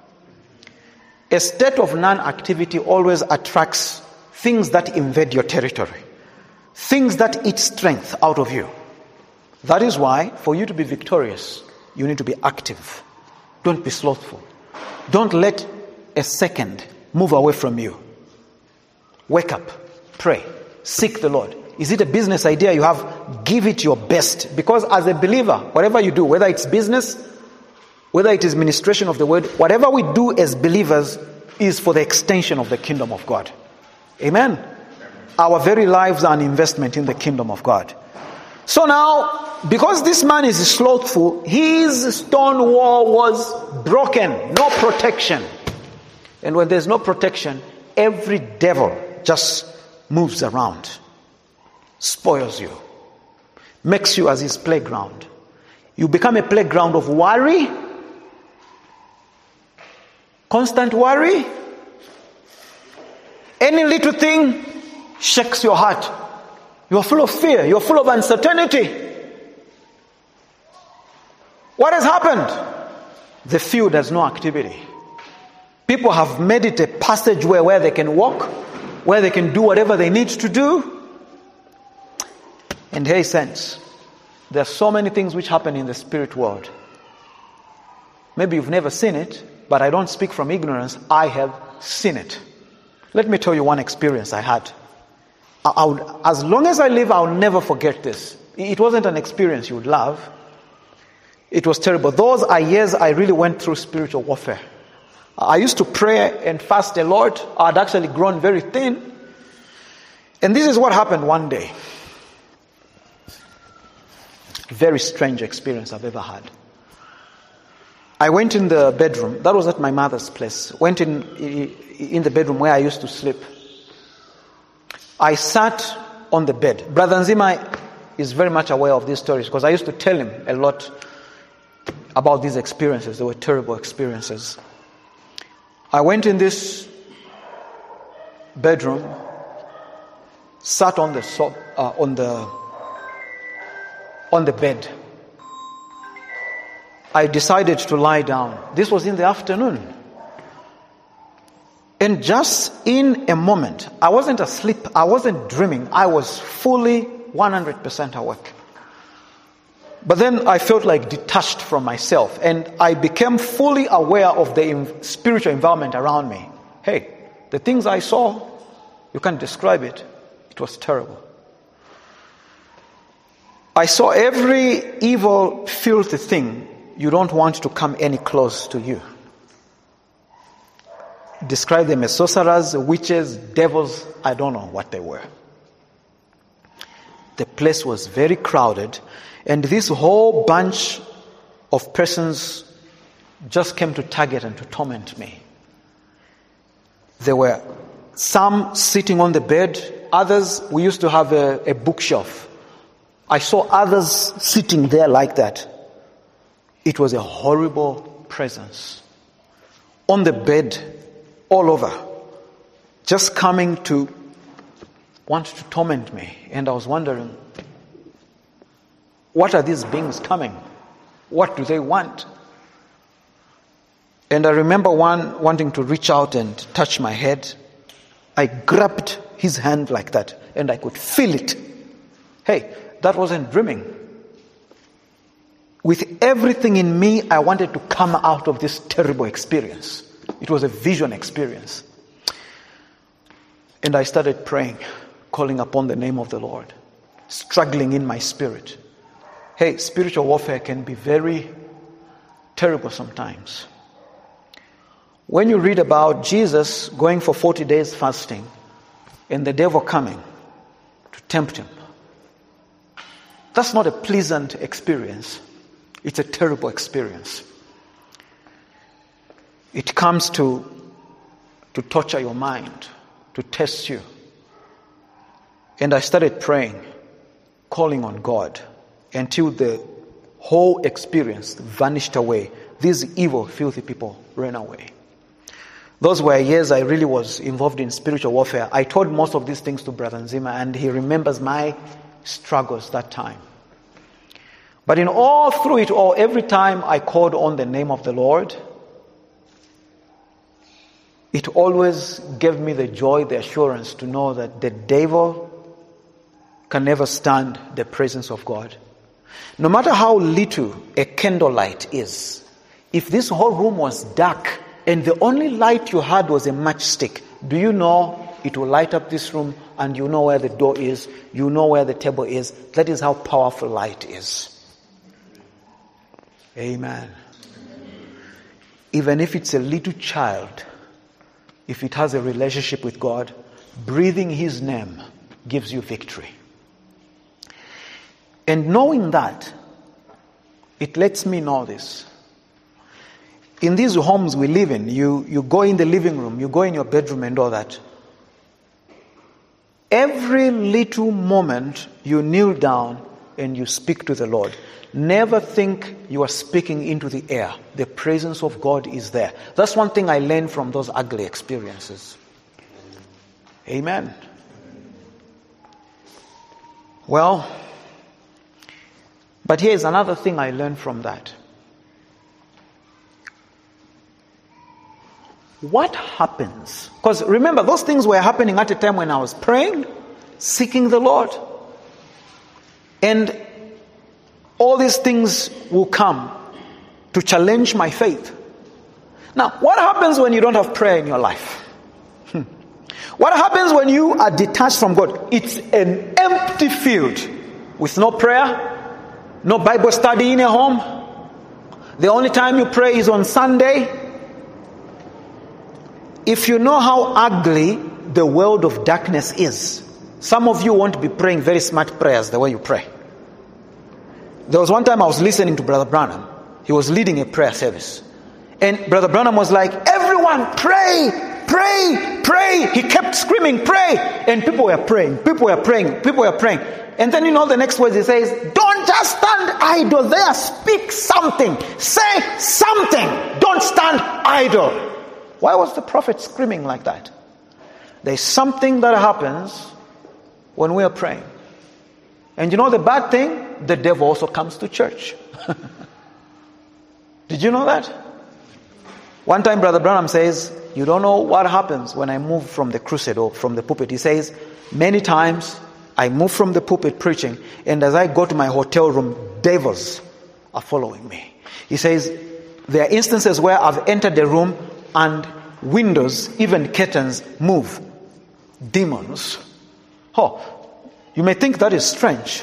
A state of non-activity always attracts things that invade your territory, things that eat strength out of you. That is why, for you to be victorious, you need to be active. Don't be slothful. Don't let a second move away from you. Wake up, pray, seek the Lord. Is it a business idea you have? Give it your best. Because as a believer, whatever you do, whether it's business, whether it is ministration of the word, whatever we do as believers is for the extension of the kingdom of God. Amen. Our very lives are an investment in the kingdom of God. So now, because this man is slothful, his stone wall was broken. No protection. And when there's no protection, every devil just moves around, spoils you, makes you as his playground. You become a playground of worry, constant worry. Any little thing shakes your heart. You are full of fear. You are full of uncertainty. What has happened? The field has no activity. People have made it a passageway where they can walk, where they can do whatever they need to do. And hey, saints, there are so many things which happen in the spirit world. Maybe you've never seen it, but I don't speak from ignorance. I have seen it. Let me tell you one experience I had. I, I would, as long as I live, I'll never forget this. It wasn't an experience you would love. It was terrible. Those are years I really went through spiritual warfare. I used to pray and fast a lot. I'd actually grown very thin. And this is what happened one day. Very strange experience I've ever had. I went in the bedroom. That was at my mother's place. Went in in the bedroom where I used to sleep. I sat on the bed. Brother Nzima is very much aware of these stories because I used to tell him a lot about these experiences. They were terrible experiences. I went in this bedroom, sat on the so, uh, on the on the bed. I decided to lie down. This was in the afternoon. And just in a moment, I wasn't asleep, I wasn't dreaming, I was fully one hundred percent awake. But then I felt like detached from myself, and I became fully aware of the spiritual environment around me. Hey, the things I saw, you can't describe it. It was terrible. I saw every evil, filthy thing you don't want to come any close to you. Describe them as sorcerers, witches, devils, I don't know what they were. The place was very crowded, and this whole bunch of persons just came to target and to torment me. There were some sitting on the bed, others, we used to have a, a bookshelf. I saw others sitting there like that. It was a horrible presence. On the bed, all over, just coming to want to torment me. And I was wondering, what are these beings coming? What do they want? And I remember one wanting to reach out and touch my head. I grabbed his hand like that and I could feel it. Hey, that wasn't dreaming. With everything in me, I wanted to come out of this terrible experience. It was a vision experience. And I started praying, calling upon the name of the Lord, struggling in my spirit. Hey, spiritual warfare can be very terrible sometimes. When you read about Jesus going for forty days fasting and the devil coming to tempt him, that's not a pleasant experience. It's a terrible experience. It comes to, to torture your mind, to test you. And I started praying, calling on God, until the whole experience vanished away. These evil, filthy people ran away. Those were years I really was involved in spiritual warfare. I told most of these things to Brother Nzima, and he remembers my struggles that time. But in all through it all, every time I called on the name of the Lord, it always gave me the joy, the assurance to know that the devil can never stand the presence of God. No matter how little a candlelight is, if this whole room was dark and the only light you had was a matchstick, do you know it will light up this room and you know where the door is, you know where the table is. That is how powerful light is. Amen. Even if it's a little child, if it has a relationship with God, breathing His name gives you victory. And knowing that, it lets me know this. In these homes we live in, you, you go in the living room, you go in your bedroom and all that. Every little moment you kneel down and you speak to the Lord. Never think you are speaking into the air. The presence of God is there. That's one thing I learned from those ugly experiences. Amen. Well, but here's another thing I learned from that. What happens? Because remember, those things were happening at a time when I was praying, seeking the Lord. And all these things will come to challenge my faith. Now, what happens when you don't have prayer in your life? Hmm. What happens when you are detached from God? It's an empty field with no prayer, no Bible study in your home. The only time you pray is on Sunday. If you know how ugly the world of darkness is, some of you won't be praying very smart prayers the way you pray. There was one time I was listening to Brother Branham. He was leading a prayer service. And Brother Branham was like, everyone pray, pray, pray. He kept screaming, pray. And people were praying, people were praying, people were praying. And then you know the next words he says, don't just stand idle there. Speak something. Say something. Don't stand idle. Why was the prophet screaming like that? There's something that happens when we are praying. And you know the bad thing? The devil also comes to church. Did you know that? One time Brother Branham says, you don't know what happens when I move from the crusade or from the pulpit. He says, many times I move from the pulpit preaching, and as I go to my hotel room, devils are following me. He says, there are instances where I've entered the room and windows, even curtains move. Demons. Oh, you may think that is strange.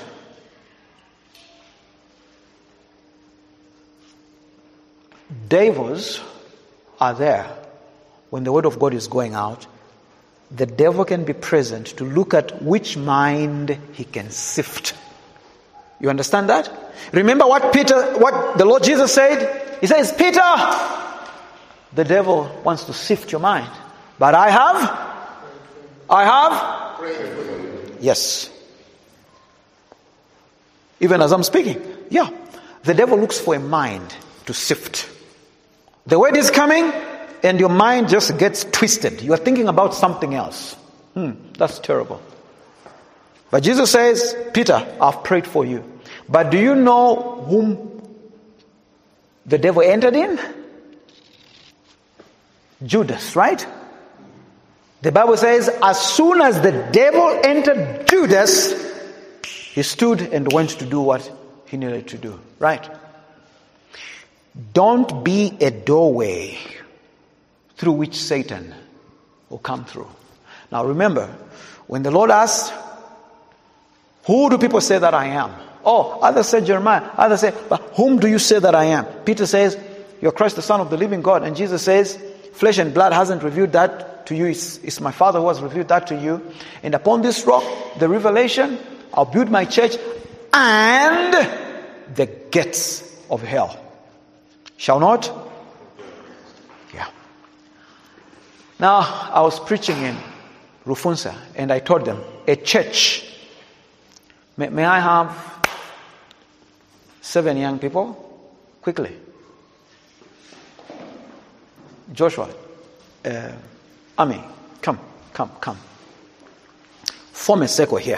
Devils are there when the word of God is going out. The devil can be present to look at which mind he can sift. You understand that? Remember what Peter, what the Lord Jesus said? He says, Peter, the devil wants to sift your mind. But I have, I have, yes. Even as I'm speaking, yeah. The devil looks for a mind to sift. The word is coming and your mind just gets twisted. You are thinking about something else. Hmm, that's terrible. But Jesus says, Peter, I've prayed for you. But do you know whom the devil entered in? Judas, right? The Bible says, as soon as the devil entered Judas, he stood and went to do what he needed to do, right? Don't be a doorway through which Satan will come through. Now remember, when the Lord asked, who do people say that I am? Oh, others say Jeremiah. Others say, but whom do you say that I am? Peter says, you're Christ, the Son of the living God. And Jesus says, flesh and blood hasn't revealed that to you. It's, it's my Father who has revealed that to you. And upon this rock, the revelation, I'll build my church, and the gates of hell shall not. Yeah. Now, I was preaching in Rufunsa, and I told them, a church. May, may I have seven young people? Quickly. Joshua, uh, Ami, come, come, come. Form a circle here.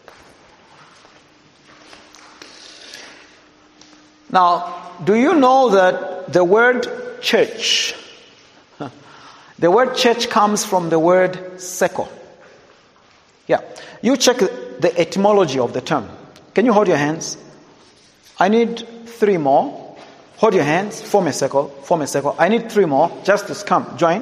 Now, do you know that the word church, the word church comes from the word circle? Yeah. You check the etymology of the term. Can you hold your hands? I need three more. Hold your hands. Form a circle. Form a circle. I need three more. Justice, come. Join.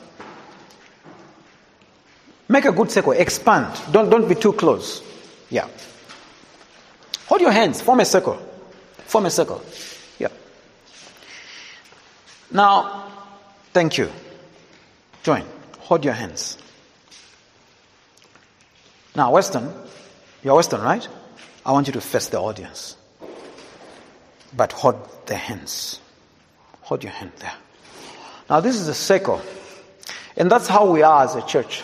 Make a good circle. Expand. Don't, don't be too close. Yeah. Hold your hands. Form a circle. Form a circle. Yeah. Now, thank you. Join. Hold your hands. Now, Western, you're Western, right? I want you to face the audience. But hold the hands. Hold your hand there. Now, this is a circle. And that's how we are as a church.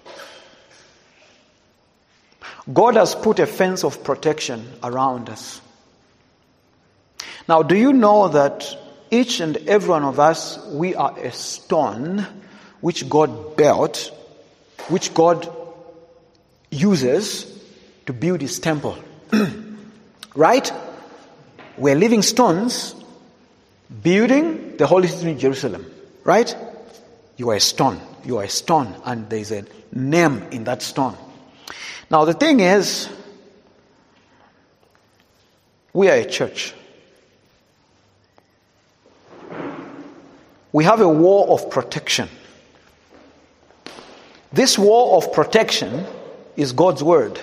God has put a fence of protection around us. Now, do you know that each and every one of us, we are a stone which God built, which God uses to build his temple. Right? We're living stones building the holy city in Jerusalem. Right? You are a stone. You are a stone, and there's a name in that stone. Now, the thing is, we are a church. We have a wall of protection. This wall of protection is God's word.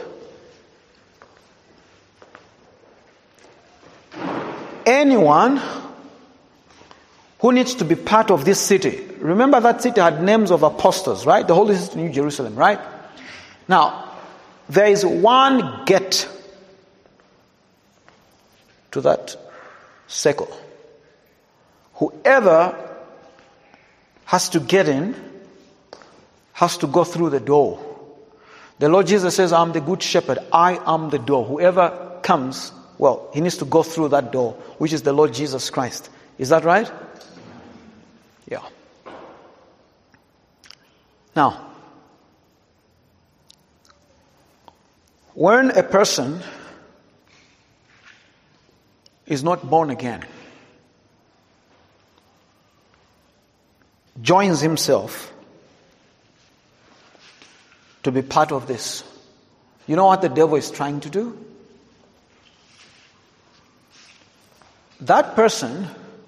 Anyone who needs to be part of this city, remember that city had names of apostles, right? The holy city, New Jerusalem, right? Now, there is one gate to that circle. Whoever has to get in has to go through the door. The Lord Jesus says, I'm the good shepherd. I am the door. Whoever comes, well, he needs to go through that door, which is the Lord Jesus Christ. Is that right? Yeah. Now, when a person is not born again, joins himself to be part of this, you know what the devil is trying to do? That person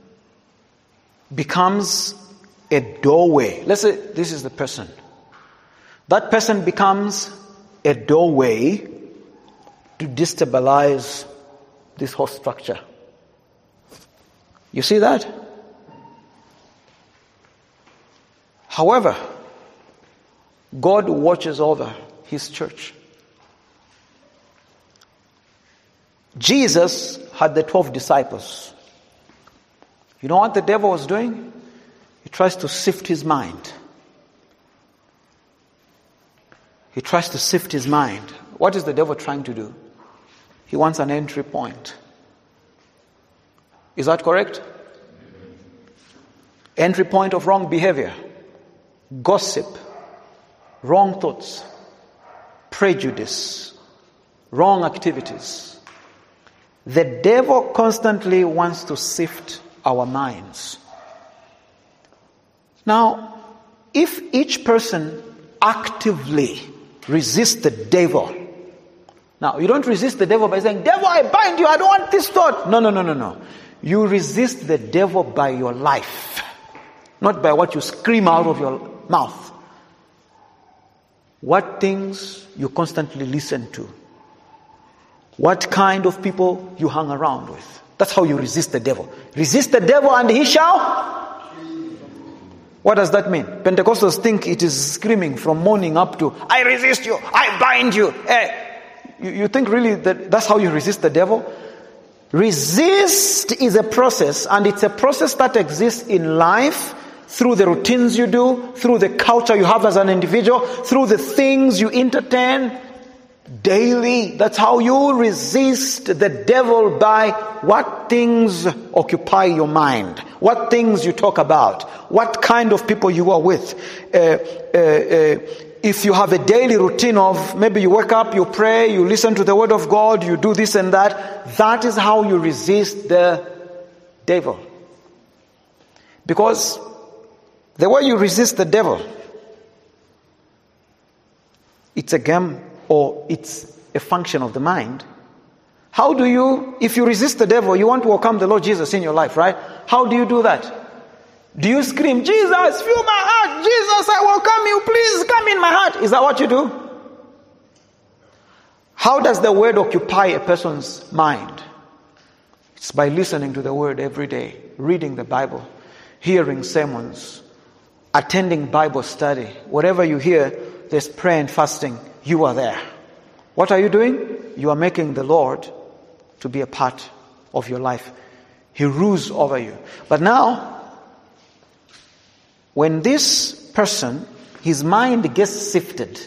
becomes a doorway. Let's say this is the person. That person becomes a doorway to destabilize this whole structure. You see that? However, God watches over his church. Jesus had the twelve disciples. You know what the devil was doing? He tries to sift his mind. He tries to sift his mind. What is the devil trying to do? He wants an entry point. Is that correct? Entry point of wrong behavior, gossip, wrong thoughts, prejudice, wrong activities. The devil constantly wants to sift our minds. Now, if each person actively resists the devil. Now, you don't resist the devil by saying, devil, I bind you, I don't want this thought. No, no, no, no, no. You resist the devil by your life, not by what you scream out of your mouth. What things you constantly listen to. What kind of people you hang around with. That's how you resist the devil. Resist the devil and he shall. What does that mean? Pentecostals think it is screaming from morning up to, I resist you, I bind you. Eh, you, you think really that that's how you resist the devil? Resist is a process, and it's a process that exists in life through the routines you do, through the culture you have as an individual, through the things you entertain daily. That's how you resist the devil, by what things occupy your mind, what things you talk about, what kind of people you are with. Uh, uh, uh, if you have a daily routine of maybe you wake up, you pray, you listen to the word of God, you do this and that, that is how you resist the devil. Because the way you resist the devil, it's a game, or it's a function of the mind. How do you, if you resist the devil, you want to welcome the Lord Jesus in your life, right? How do you do that? Do you scream, Jesus, fill my heart, Jesus, I welcome you, please come in my heart? Is that what you do? How does the word occupy a person's mind? It's by listening to the word every day, reading the Bible, hearing sermons, attending Bible study. Whatever you hear, there's prayer and fasting. You are there. What are you doing? You are making the Lord to be a part of your life. He rules over you. But now, when this person, his mind gets sifted,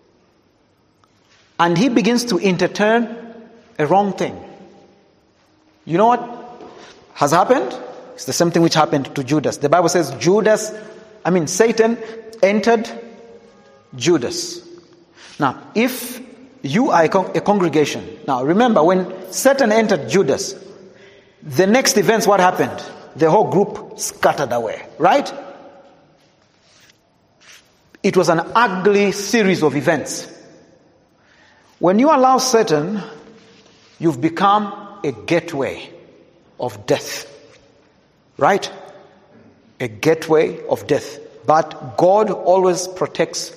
and he begins to entertain a wrong thing. You know what has happened? It's the same thing which happened to Judas. The Bible says Judas, I mean Satan entered Judas. Now, if you are a, con- a congregation, now remember when Satan entered Judas, the next events, what happened? The whole group scattered away, right? It was an ugly series of events. When you allow Satan, you've become a gateway of death, right? A gateway of death. But God always protects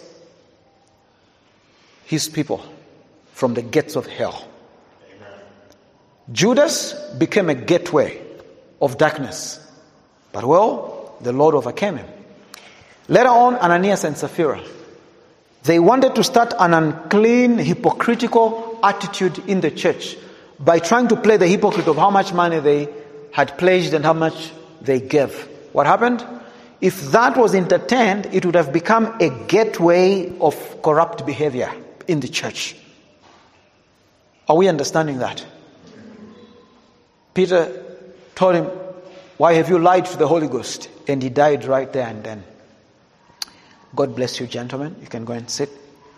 his people from the gates of hell. Amen. Judas became a gateway of darkness. But well, the Lord overcame him. Later on, Ananias and Sapphira, they wanted to start an unclean, hypocritical attitude in the church by trying to play the hypocrite of how much money they had pledged and how much they gave. What happened? If that was entertained, it would have become a gateway of corrupt behavior in the church. Are we understanding that? Peter told him, why have you lied to the Holy Ghost? And he died right there and then. God bless you, gentlemen. You can go and sit.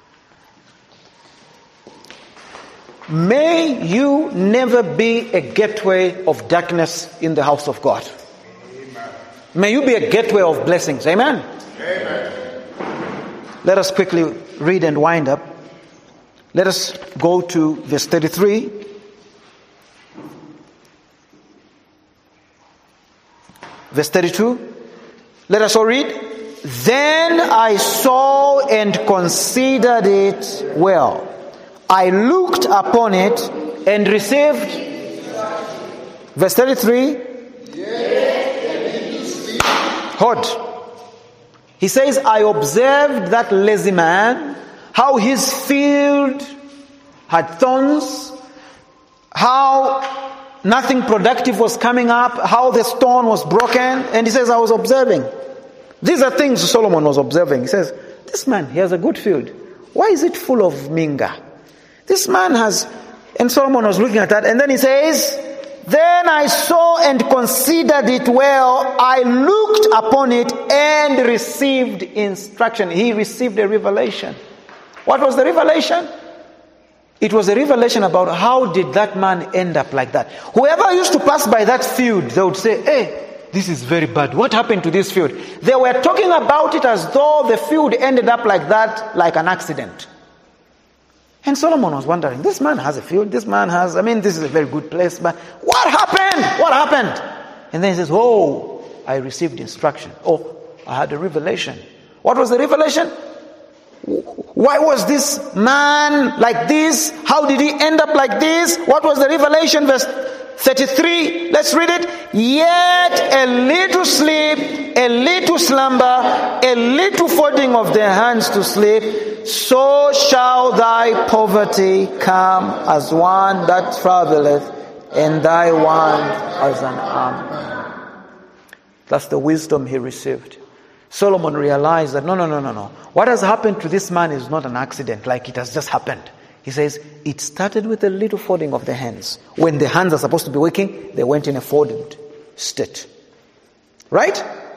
May you never be a gateway of darkness in the house of God. Amen. May you be a gateway of blessings. Amen? Amen. Let us quickly read and wind up. Let us go to verse thirty-three. Verse thirty-two. Let us all read. Then I saw and considered it well. I looked upon it and received. Verse thirty-three. Hold. He says, I observed that lazy man, how his field had thorns, how nothing productive was coming up, how the stone was broken. And he says, I was observing. These are things Solomon was observing. He says, this man, he has a good field. Why is it full of minga? This man has, and Solomon was looking at that, and then he says, then I saw and considered it well. I looked upon it and received instruction. He received a revelation. What was the revelation? It was a revelation about how did that man end up like that. Whoever used to pass by that field, they would say, hey, this is very bad. What happened to this field? They were talking about it as though the field ended up like that, like an accident. And Solomon was wondering, this man has a field, this man has, I mean, this is a very good place, but what happened? What happened? And then he says, oh, I received instruction. Oh, I had a revelation. What was the revelation? Why was this man like this? How did he end up like this? What was the revelation? Verse thirty-three, let's read it. Yet a little sleep, a little slumber, a little folding of their hands to sleep, so shall thy poverty come as one that traveleth, and thy want as an arm. That's the wisdom he received. Solomon realized that no, no, no, no, no. What has happened to this man is not an accident, like it has just happened. He says, it started with a little folding of the hands. When the hands are supposed to be working, they went in a folded state. Right?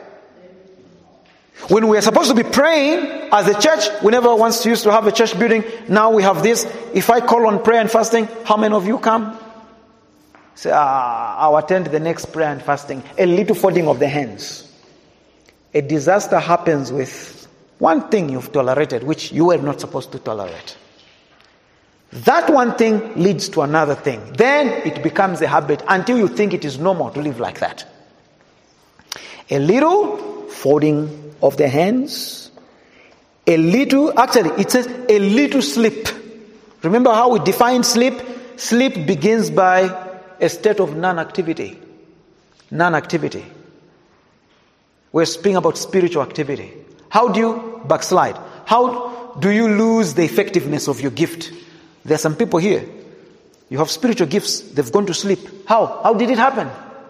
When we are supposed to be praying as a church, we never once used to have a church building. Now we have this. If I call on prayer and fasting, how many of you come? Say, ah, I'll attend the next prayer and fasting. A little folding of the hands. A disaster happens with one thing you've tolerated, which you were not supposed to tolerate. That one thing leads to another thing. Then it becomes a habit until you think it is normal to live like that. A little folding of the hands. A little, actually it says a little sleep. Remember how we define sleep? Sleep begins by a state of non-activity. Non-activity. We're speaking about spiritual activity. How do you backslide? How do you lose the effectiveness of your gift? There are some people here. You have spiritual gifts. They've gone to sleep. How? How did it happen?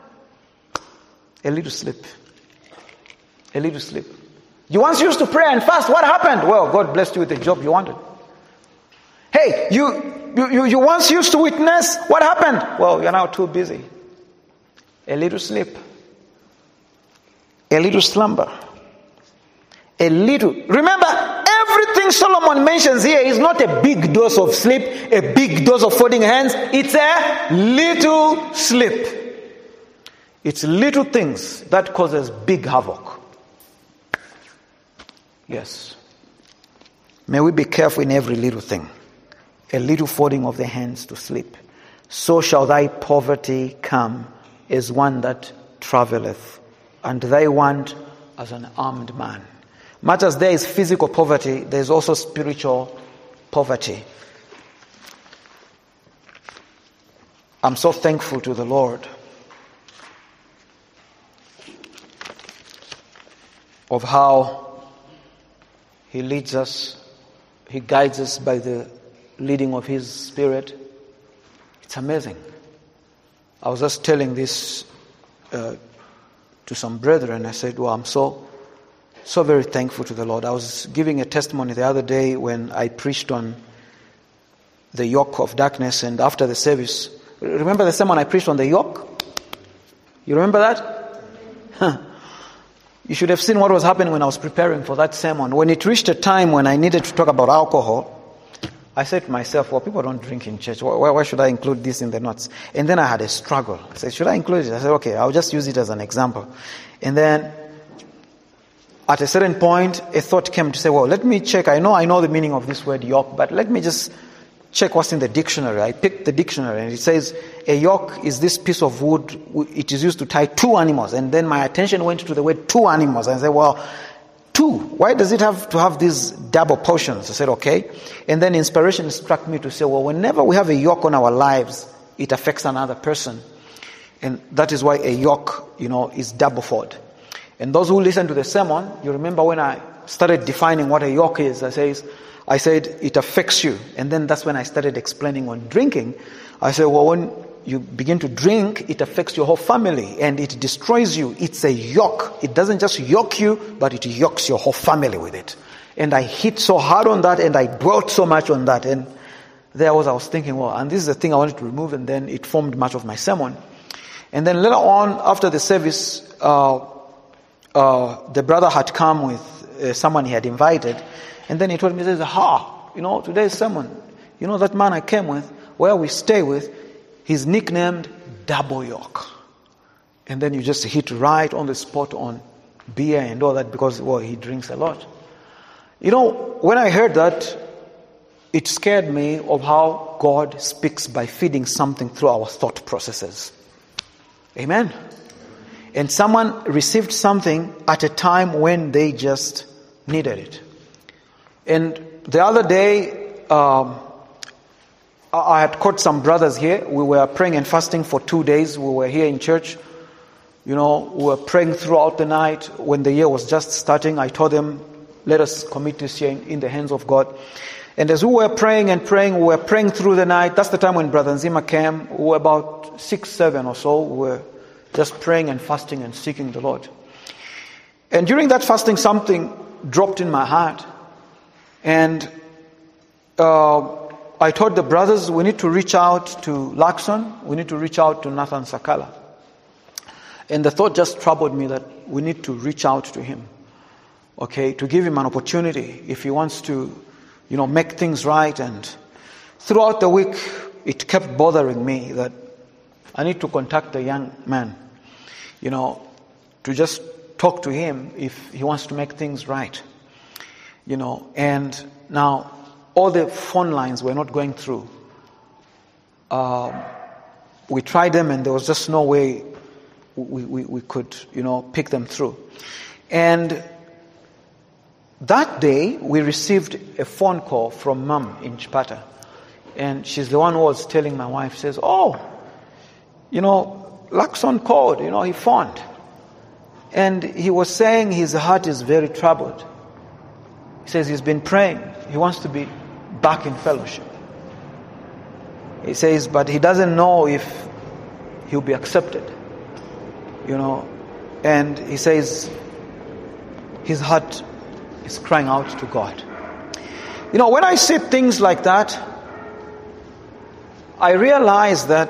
A little sleep. A little sleep. You once used to pray and fast. What happened? Well, God blessed you with the job you wanted. Hey, you, you, you, you once used to witness. What happened? Well, you're now too busy. A little sleep. A little slumber. A little. Remember, everything Solomon mentions here is not a big dose of sleep, a big dose of folding hands. It's a little sleep. It's little things that causes big havoc. Yes. May we be careful in every little thing. A little folding of the hands to sleep. So shall thy poverty come as one that traveleth, and thy want as an armed man. Much as there is physical poverty, there is also spiritual poverty. I'm so thankful to the Lord of how He leads us, He guides us by the leading of His Spirit. It's amazing. I was just telling this uh, to some brethren. I said, well, I'm so So very thankful to the Lord. I was giving a testimony the other day when I preached on the yoke of darkness, and after the service, remember the sermon I preached on the yoke? You remember that? Huh. You should have seen what was happening when I was preparing for that sermon. When it reached a time when I needed to talk about alcohol, I said to myself, well, people don't drink in church. Why, why should I include this in the notes? And then I had a struggle. I said, should I include it? I said, okay, I'll just use it as an example. And then at a certain point, a thought came to say, well, let me check. I know I know the meaning of this word yoke, but let me just check what's in the dictionary. I picked the dictionary, and it says a yoke is this piece of wood. It is used to tie two animals. And then my attention went to the word two animals. And I said, well, two. Why does it have to have these double portions? I said, okay. And then inspiration struck me to say, well, whenever we have a yoke on our lives, it affects another person. And that is why a yoke, you know, is double fold. And those who listen to the sermon, you remember when I started defining what a yoke is, I says, I said it affects you. And then that's when I started explaining on drinking. I said, well, when you begin to drink, it affects your whole family and it destroys you. It's a yoke. It doesn't just yoke you, but it yokes your whole family with it. And I hit so hard on that, and I dwelt so much on that. And there was, I was thinking, well, and this is the thing I wanted to remove, and then it formed much of my sermon. And then later on, after the service, uh, uh, the brother had come with uh, someone he had invited, and then he told me, he says, ha, you know, today's sermon, you know that man I came with, where we stay with, he's nicknamed Double Yoke. And then you just hit right on the spot on beer and all that because, well, he drinks a lot. You know, when I heard that, it scared me of how God speaks by feeding something through our thought processes. Amen. And someone received something at a time when they just needed it. And the other day, um, I had caught some brothers here. We were praying and fasting for two days. We were here in church. You know, we were praying throughout the night. When the year was just starting, I told them, let us commit this year in the hands of God. And as we were praying and praying, we were praying through the night. That's the time when Brother Nzima came. We were about six, seven or so. We were just praying and fasting and seeking the Lord. And during that fasting, something dropped in my heart. And uh, I told the brothers, we need to reach out to Lakson. We need to reach out to Nathan Sakala. And the thought just troubled me that we need to reach out to him. Okay, to give him an opportunity if he wants to, you know, make things right. And throughout the week, it kept bothering me that I need to contact the young man, you know, to just talk to him if he wants to make things right, you know. And now all the phone lines were not going through. Um, we tried them and there was just no way we, we, we could, you know, pick them through. And that day we received a phone call from Mom in Chipata. And she's the one who was telling my wife, says, oh, you know, Lakson called, you know, he phoned. And he was saying his heart is very troubled. He says he's been praying. He wants to be back in fellowship. He says, but he doesn't know if he'll be accepted. You know, and he says his heart is crying out to God. You know, when I see things like that, I realize that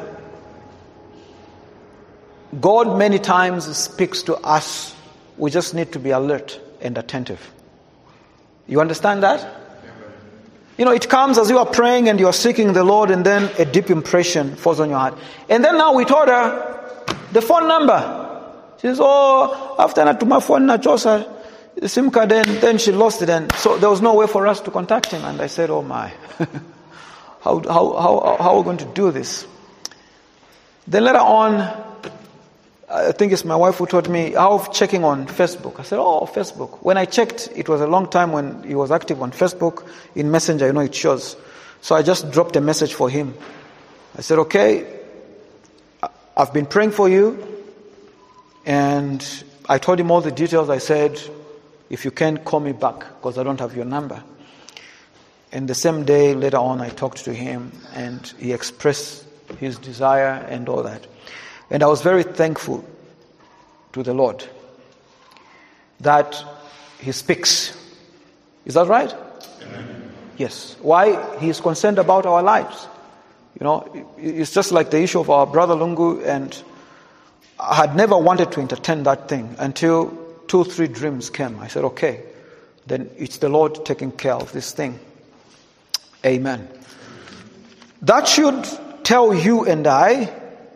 God many times speaks to us. We just need to be alert and attentive. You understand that? You know, it comes as you are praying and you are seeking the Lord, and then a deep impression falls on your heart. And then now we told her the phone number. She says, oh, after I took my phone, I chose her the SIM card, then, then she lost it. And so there was no way for us to contact him. And I said, oh my, how, how, how, how are we going to do this? Then later on, I think it's my wife who told me how checking on Facebook. I said, oh, Facebook. When I checked, it was a long time when he was active on Facebook. In Messenger, you know, it shows. So I just dropped a message for him. I said, okay, I've been praying for you. And I told him all the details. I said, if you can, call me back because I don't have your number. And the same day, later on, I talked to him and he expressed his desire and all that. And I was very thankful to the Lord that He speaks. Is that right? Amen. Yes. Why? He is concerned about our lives. You know, it's just like the issue of our brother Lungu, and I had never wanted to entertain that thing until two, three dreams came. I said, okay, then it's the Lord taking care of this thing. Amen. That should tell you and I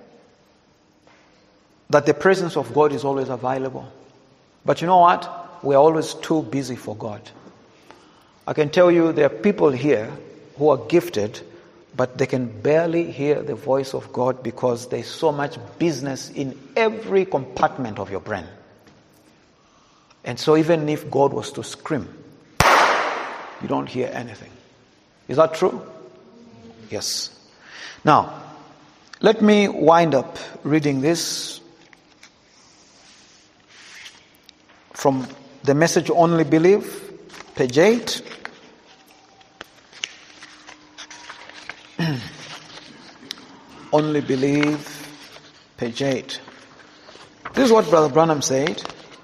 that the presence of God is always available. But you know what? We're always too busy for God. I can tell you there are people here who are gifted, but they can barely hear the voice of God because there's so much business in every compartment of your brain. And so even if God was to scream, you don't hear anything. Is that true? Yes. Now, let me wind up reading this from the Message Only Believe, page eight. Only Believe, page eight. This is what Brother Branham said.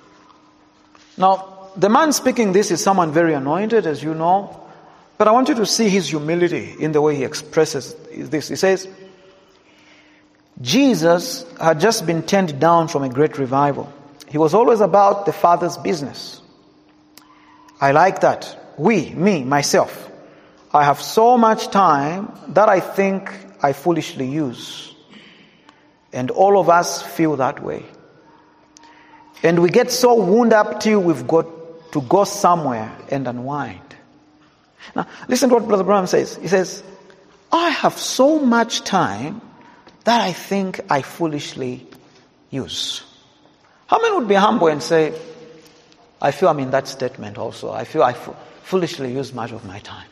Now, the man speaking this is someone very anointed, as you know. But I want you to see his humility in the way he expresses this. He says, Jesus had just been turned down from a great revival. He was always about the Father's business. I like that. We, me, myself, I have so much time that I think I foolishly use. And all of us feel that way. And we get so wound up till we've got to go somewhere and unwind. Now, listen to what Brother Branham says. He says, I have so much time that I think I foolishly use. How many would be humble and say, I feel I'm in that statement also. I feel I fo- foolishly use much of my time.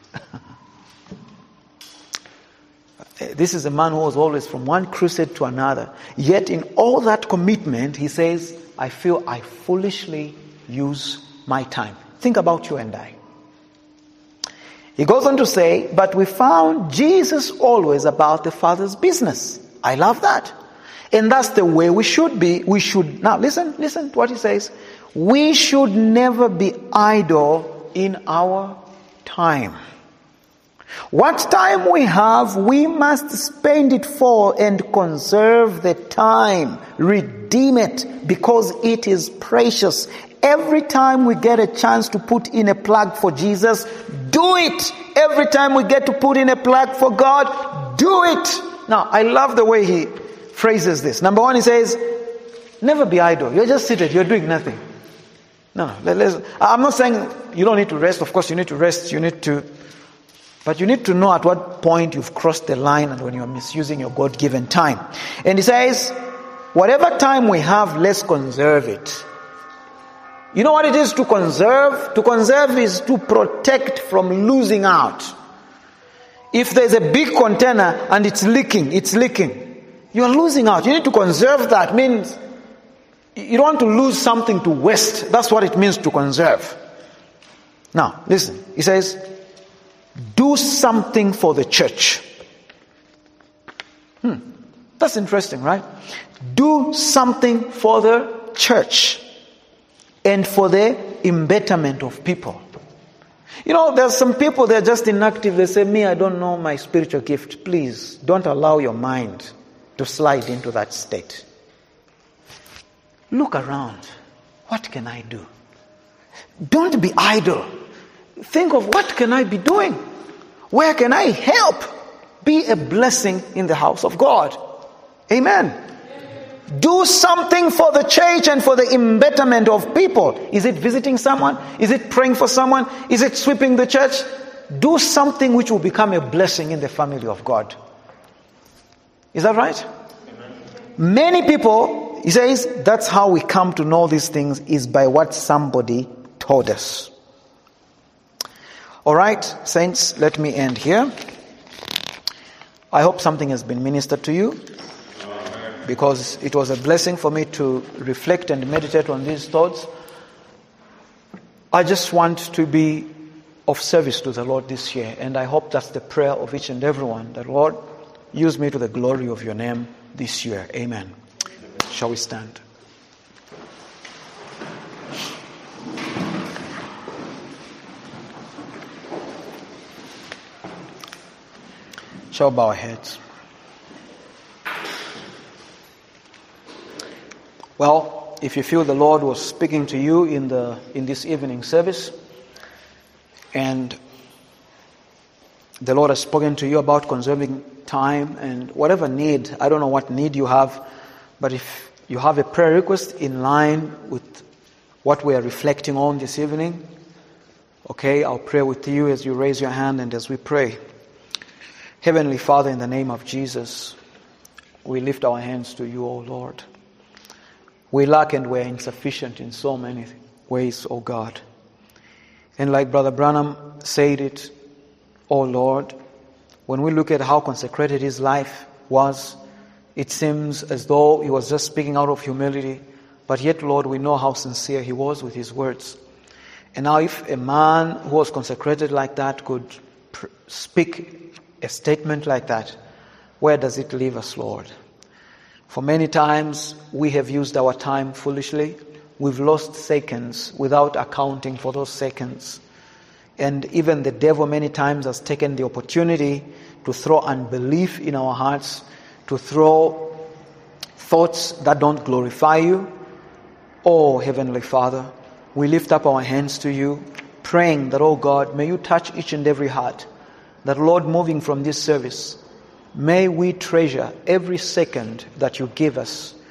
This is a man who was always from one crusade to another. Yet in all that commitment, he says, I feel I foolishly use my time. Think about you and I. He goes on to say, but we found Jesus always about the Father's business. I love that. And that's the way we should be. We should, now listen, listen to what he says. We should never be idle in our time. What time we have, we must spend it for and conserve the time. Redeem it because it is precious. Every time we get a chance to put in a plug for Jesus, do it. Every time we get to put in a plug for God, do it. Now, I love the way he phrases this. Number one, he says, never be idle. You're just seated. You're doing nothing. No, no. Let's, I'm not saying you don't need to rest. Of course, you need to rest. You need to... But you need to know at what point you've crossed the line and when you're misusing your God-given time. And he says, whatever time we have, let's conserve it. You know what it is to conserve? To conserve is to protect from losing out. If there's a big container and it's leaking, it's leaking. You're losing out. You need to conserve that. It means you don't want to lose something to waste. That's what it means to conserve. Now, listen. He says, do something for the church. Hmm. That's interesting, right? Do something for the church and for the embetterment of people. You know, there's some people, they're just inactive. They say, me, I don't know my spiritual gift. Please, don't allow your mind to slide into that state. Look around. What can I do? Don't be idle. Think of what can I be doing? Where can I help? Be a blessing in the house of God. Amen. Do something for the church and for the embetterment of people. Is it visiting someone? Is it praying for someone? Is it sweeping the church? Do something which will become a blessing in the family of God. Is that right? Amen. Many people, he says, that's how we come to know these things, is by what somebody told us. All right, saints, let me end here. I hope something has been ministered to you, because it was a blessing for me to reflect and meditate on these thoughts. I just want to be of service to the Lord this year, and I hope that's the prayer of each and everyone, that Lord, use me to the glory of your name this year. Amen. Shall we stand? Shall we bow our heads? Well, if you feel the Lord was speaking to you in the in this evening service, and the Lord has spoken to you about conserving time and whatever need, I don't know what need you have, but if you have a prayer request in line with what we are reflecting on this evening, okay, I'll pray with you as you raise your hand and as we pray. Heavenly Father, in the name of Jesus, we lift our hands to you, O Lord. We lack and we're insufficient in so many ways, O God. And like Brother Branham said it, O Lord, when we look at how consecrated his life was, it seems as though he was just speaking out of humility. But yet, Lord, we know how sincere he was with his words. And now if a man who was consecrated like that could pr- speak a statement like that, where does it leave us, Lord? For many times we have used our time foolishly. We've lost seconds without accounting for those seconds. And even the devil many times has taken the opportunity to throw unbelief in our hearts, to throw thoughts that don't glorify you. Oh, Heavenly Father, we lift up our hands to you, praying that, oh God, may you touch each and every heart. That, Lord, moving from this service, may we treasure every second that you give us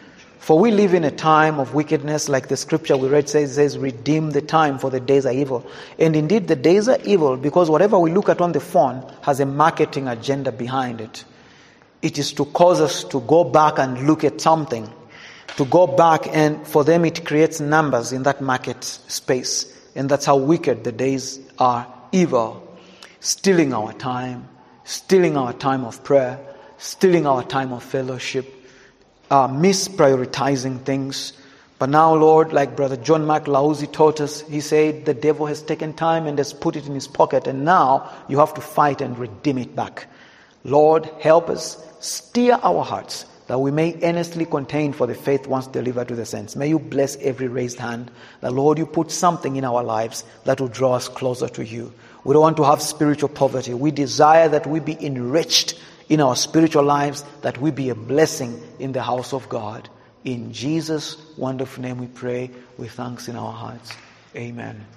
For we live in a time of wickedness, like the scripture we read says, says, redeem the time, for the days are evil. And indeed the days are evil because whatever we look at on the phone has a marketing agenda behind it. It is to cause us to go back and look at something, to go back, and for them it creates numbers in that market space. And that's how wicked the days are evil. Stealing our time, stealing our time of prayer, stealing our time of fellowship, uh, misprioritizing things. But now, Lord, like Brother John Mark Lauzi taught us, he said the devil has taken time and has put it in his pocket, and now you have to fight and redeem it back. Lord, help us, steer our hearts, that we may earnestly contend for the faith once delivered to the saints. May you bless every raised hand, that, Lord, you put something in our lives that will draw us closer to you. We don't want to have spiritual poverty. We desire that we be enriched in our spiritual lives, that we be a blessing in the house of God. In Jesus' wonderful name we pray with thanks in our hearts. Amen.